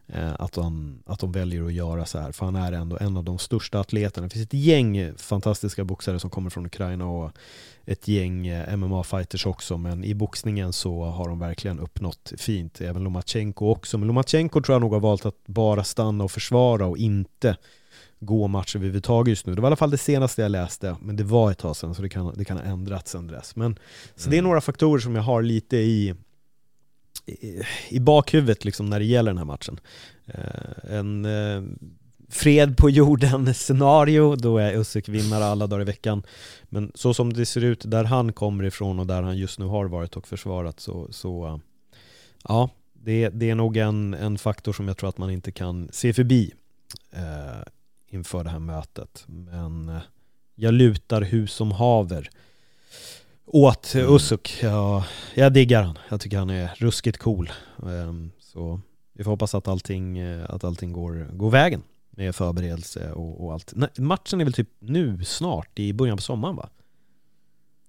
att de väljer att göra så här, för han är ändå en av de största atleterna. Det finns ett gäng fantastiska boxare som kommer från Ukraina och ett gäng MMA-fighters också, men i boxningen så har de verkligen uppnått fint. Även Lomachenko också, men Lomachenko tror jag nog har valt att bara stanna och försvara och inte gå matcher överhuvudtaget just nu. Det var i alla fall det senaste jag läste, men det var ett tag sedan, så det kan ha ändrats sedan dess. Så det är några faktorer som jag har lite i bakhuvudet liksom när det gäller den här matchen. En fred på jorden scenario, då är Usyk vinnare alla dagar i veckan. Men så som det ser ut där han kommer ifrån och där han just nu har varit och försvarat, så ja, det är nog en faktor som jag tror att man inte kan se förbi inför det här mötet. Men jag lutar hus som haver åt Usyk. Jag diggar han. Jag tycker han är ruskigt cool. Så vi får hoppas att allting går vägen med förberedelse och allt. Nej, matchen är väl typ nu snart i början på sommaren, va?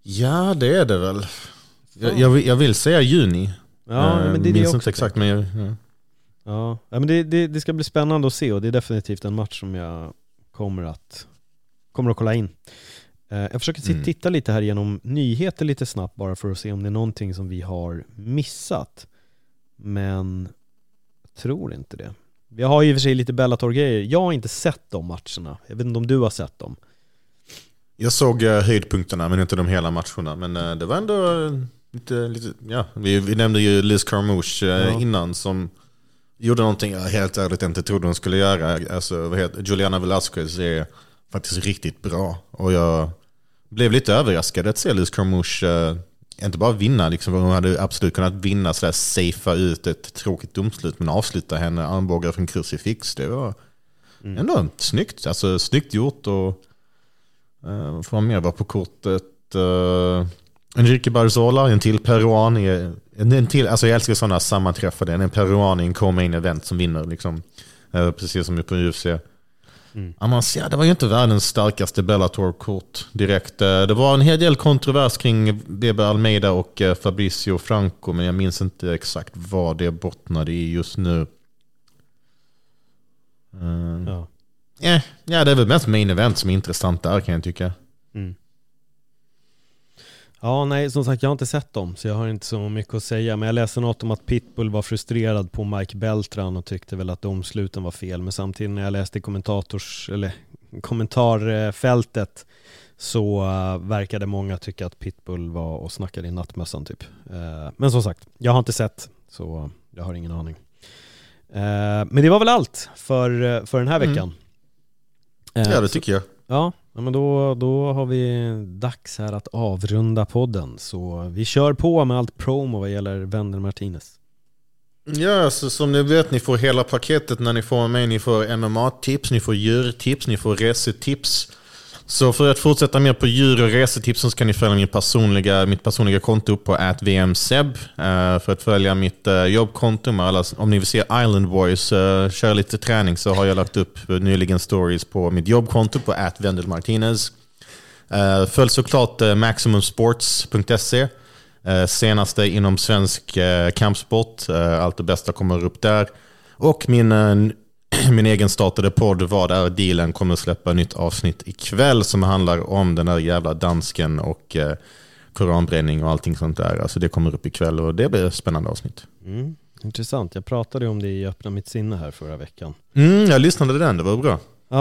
Ja, det är det väl. Jag vill säga juni. Ja, men det är minns också inte exakt, men Ja, men det ska bli spännande att se, och det är definitivt en match som jag kommer att kolla in. Jag försöker titta lite här genom nyheter lite snabbt bara för att se om det är någonting som vi har missat. Men jag tror inte det. Vi har ju i och för sig lite Bellator-grejer. Jag har inte sett de matcherna. Jag vet inte om du har sett dem. Jag såg höjdpunkterna, men inte de hela matcherna. Men det var ändå lite ja. Vi nämnde ju Liz Carmouche innan, som gjorde någonting jag helt ärligt inte trodde hon skulle göra. Alltså, Juliana Velasquez är faktiskt riktigt bra. Och jag blev lite överraskad att se Liz Carmouche inte bara vinna. Liksom, hon hade absolut kunnat vinna, så där, safea ut ett tråkigt domslut, men avsluta henne armbågar från crucifix. Det var ändå snyggt. Alltså snyggt gjort. Och får man mer vara på kortet. Enrique Barzola, en till peruan. Alltså jag älskar sådana sammanträffade. En peruan i en co-main event som vinner. Liksom, precis som på UFC. Amancia, det var ju inte världens starkaste Bellator-kort direkt. Det var en hel del kontrovers kring Weber Almeida och Fabricio Franco, men jag minns inte exakt vad det bottnade i just nu. Ja, det är väl mest main event som är intressant där, kan jag tycka. Ja, nej, som sagt, jag har inte sett dem, så jag har inte så mycket att säga. Men jag läste något om att Pitbull var frustrerad på Mike Beltran och tyckte väl att domsluten var fel. Men samtidigt när jag läste kommentarfältet så verkade många tycka att Pitbull var och snackade i nattmössan typ. Men som sagt, jag har inte sett, så jag har ingen aning. Men det var väl allt för den här veckan. Ja, det tycker jag. Ja, men då har vi dags här att avrunda podden. Så vi kör på med allt promo vad gäller Wendel Martinez. Ja, så som ni vet, ni får hela paketet när ni får med. Ni får MMA-tips, ni får djurtips, ni får resetips. Så för att fortsätta mer på djur- och resetips så ska ni följa mitt personliga konto på @vmseb. För att följa mitt jobbkonto med alla, om ni vill se Island Boys köra lite träning, så har jag lagt upp nyligen stories på mitt jobbkonto på @vendelmartinez. Följ såklart maximumsports.se, senaste inom svensk kampsport. Allt det bästa kommer upp där. Och min egen startade podd Vad är dealen kommer släppa ett nytt avsnitt ikväll som handlar om den där jävla dansken och koranbränning och allting sånt där. Alltså det kommer upp ikväll och det blir ett spännande avsnitt. Intressant. Jag pratade om det i Öppna mitt sinne här förra veckan. Jag lyssnade den, det var bra.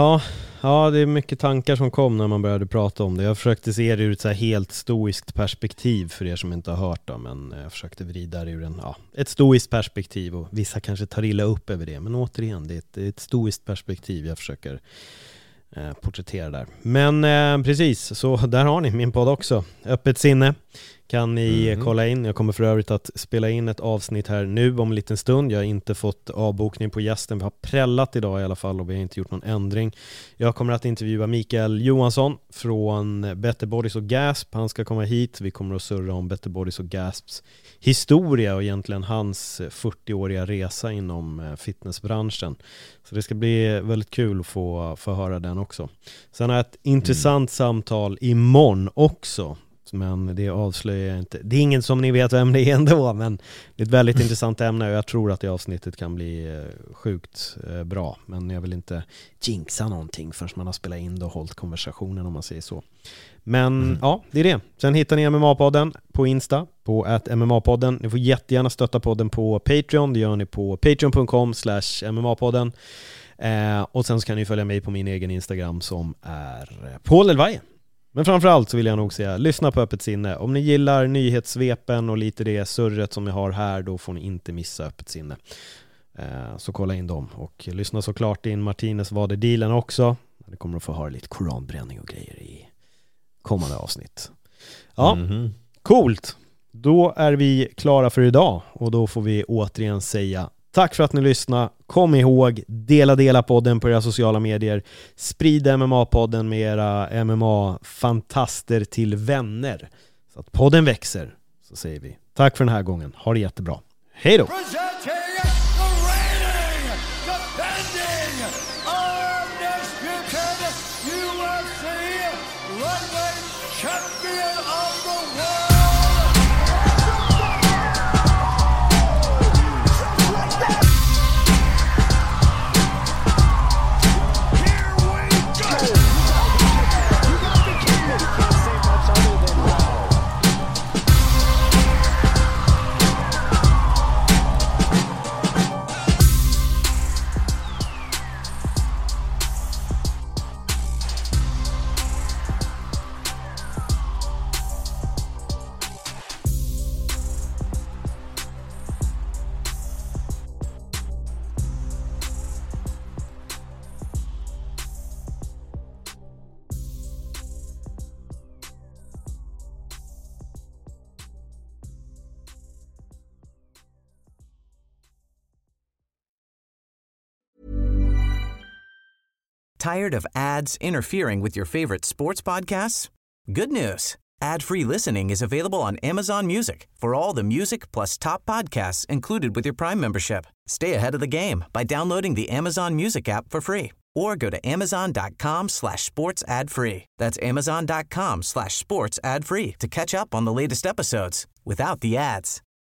Ja, det är mycket tankar som kom när man började prata om det. Jag försökte se det ur ett så här helt stoiskt perspektiv för er som inte har hört det, men jag försökte vrida det ur ett stoiskt perspektiv, och vissa kanske tar illa upp över det, men återigen, det är ett stoiskt perspektiv jag försöker porträttera där. Men precis, så där har ni min podd också. Öppet sinne kan ni kolla in. Jag kommer för övrigt att spela in ett avsnitt här nu om en liten stund. Jag har inte fått avbokning på gästen. Vi har prällat idag i alla fall och vi har inte gjort någon ändring. Jag kommer att intervjua Mikael Johansson från Better Bodies och Gasp. Han ska komma hit. Vi kommer att surra om Better Bodies och Gasps historia och egentligen hans 40-åriga resa inom fitnessbranschen. Så det ska bli väldigt kul att få höra den också. Sen har jag ett intressant samtal imorgon också. Men det avslöjar jag inte. Det är ingen som ni vet vem det är ändå, men det är ett väldigt intressant ämne och jag tror att det avsnittet kan bli sjukt bra. Men jag vill inte jinxa någonting förrän man har spelat in det och hållit konversationen, om man säger så. Men ja, det är det. Sen hittar ni MMA-podden på Insta på @MMA-podden. Ni får jättegärna stötta podden på Patreon. Det gör ni på patreon.com/MMA-podden. Och sen så kan ni följa mig på min egen Instagram som är Paul Elvaje. Men framförallt så vill jag nog säga, lyssna på Öppet sinne. Om ni gillar nyhetssvepen och lite det surret som jag har här, då får ni inte missa Öppet sinne. Så kolla in dem. Och lyssna såklart in Martinez Vad är dealen också. Det kommer att få höra lite koranbränning och grejer i kommande avsnitt. Ja, coolt. Då är vi klara för idag. Och då får vi återigen säga tack för att ni lyssnade. Kom ihåg, dela podden på era sociala medier. Sprid MMA-podden med era MMA-fantaster till vänner. Så att podden växer. Så säger vi tack för den här gången. Ha det jättebra. Hej då! Presenting the reigning, defending, undisputed UFC lightweight champion of the world. Tired of ads interfering with your favorite sports podcasts? Good news. Ad-free listening is available on Amazon Music for all the music plus top podcasts included with your Prime membership. Stay ahead of the game by downloading the Amazon Music app for free or go to amazon.com/sports ad free. That's amazon.com/sports ad free to catch up on the latest episodes without the ads.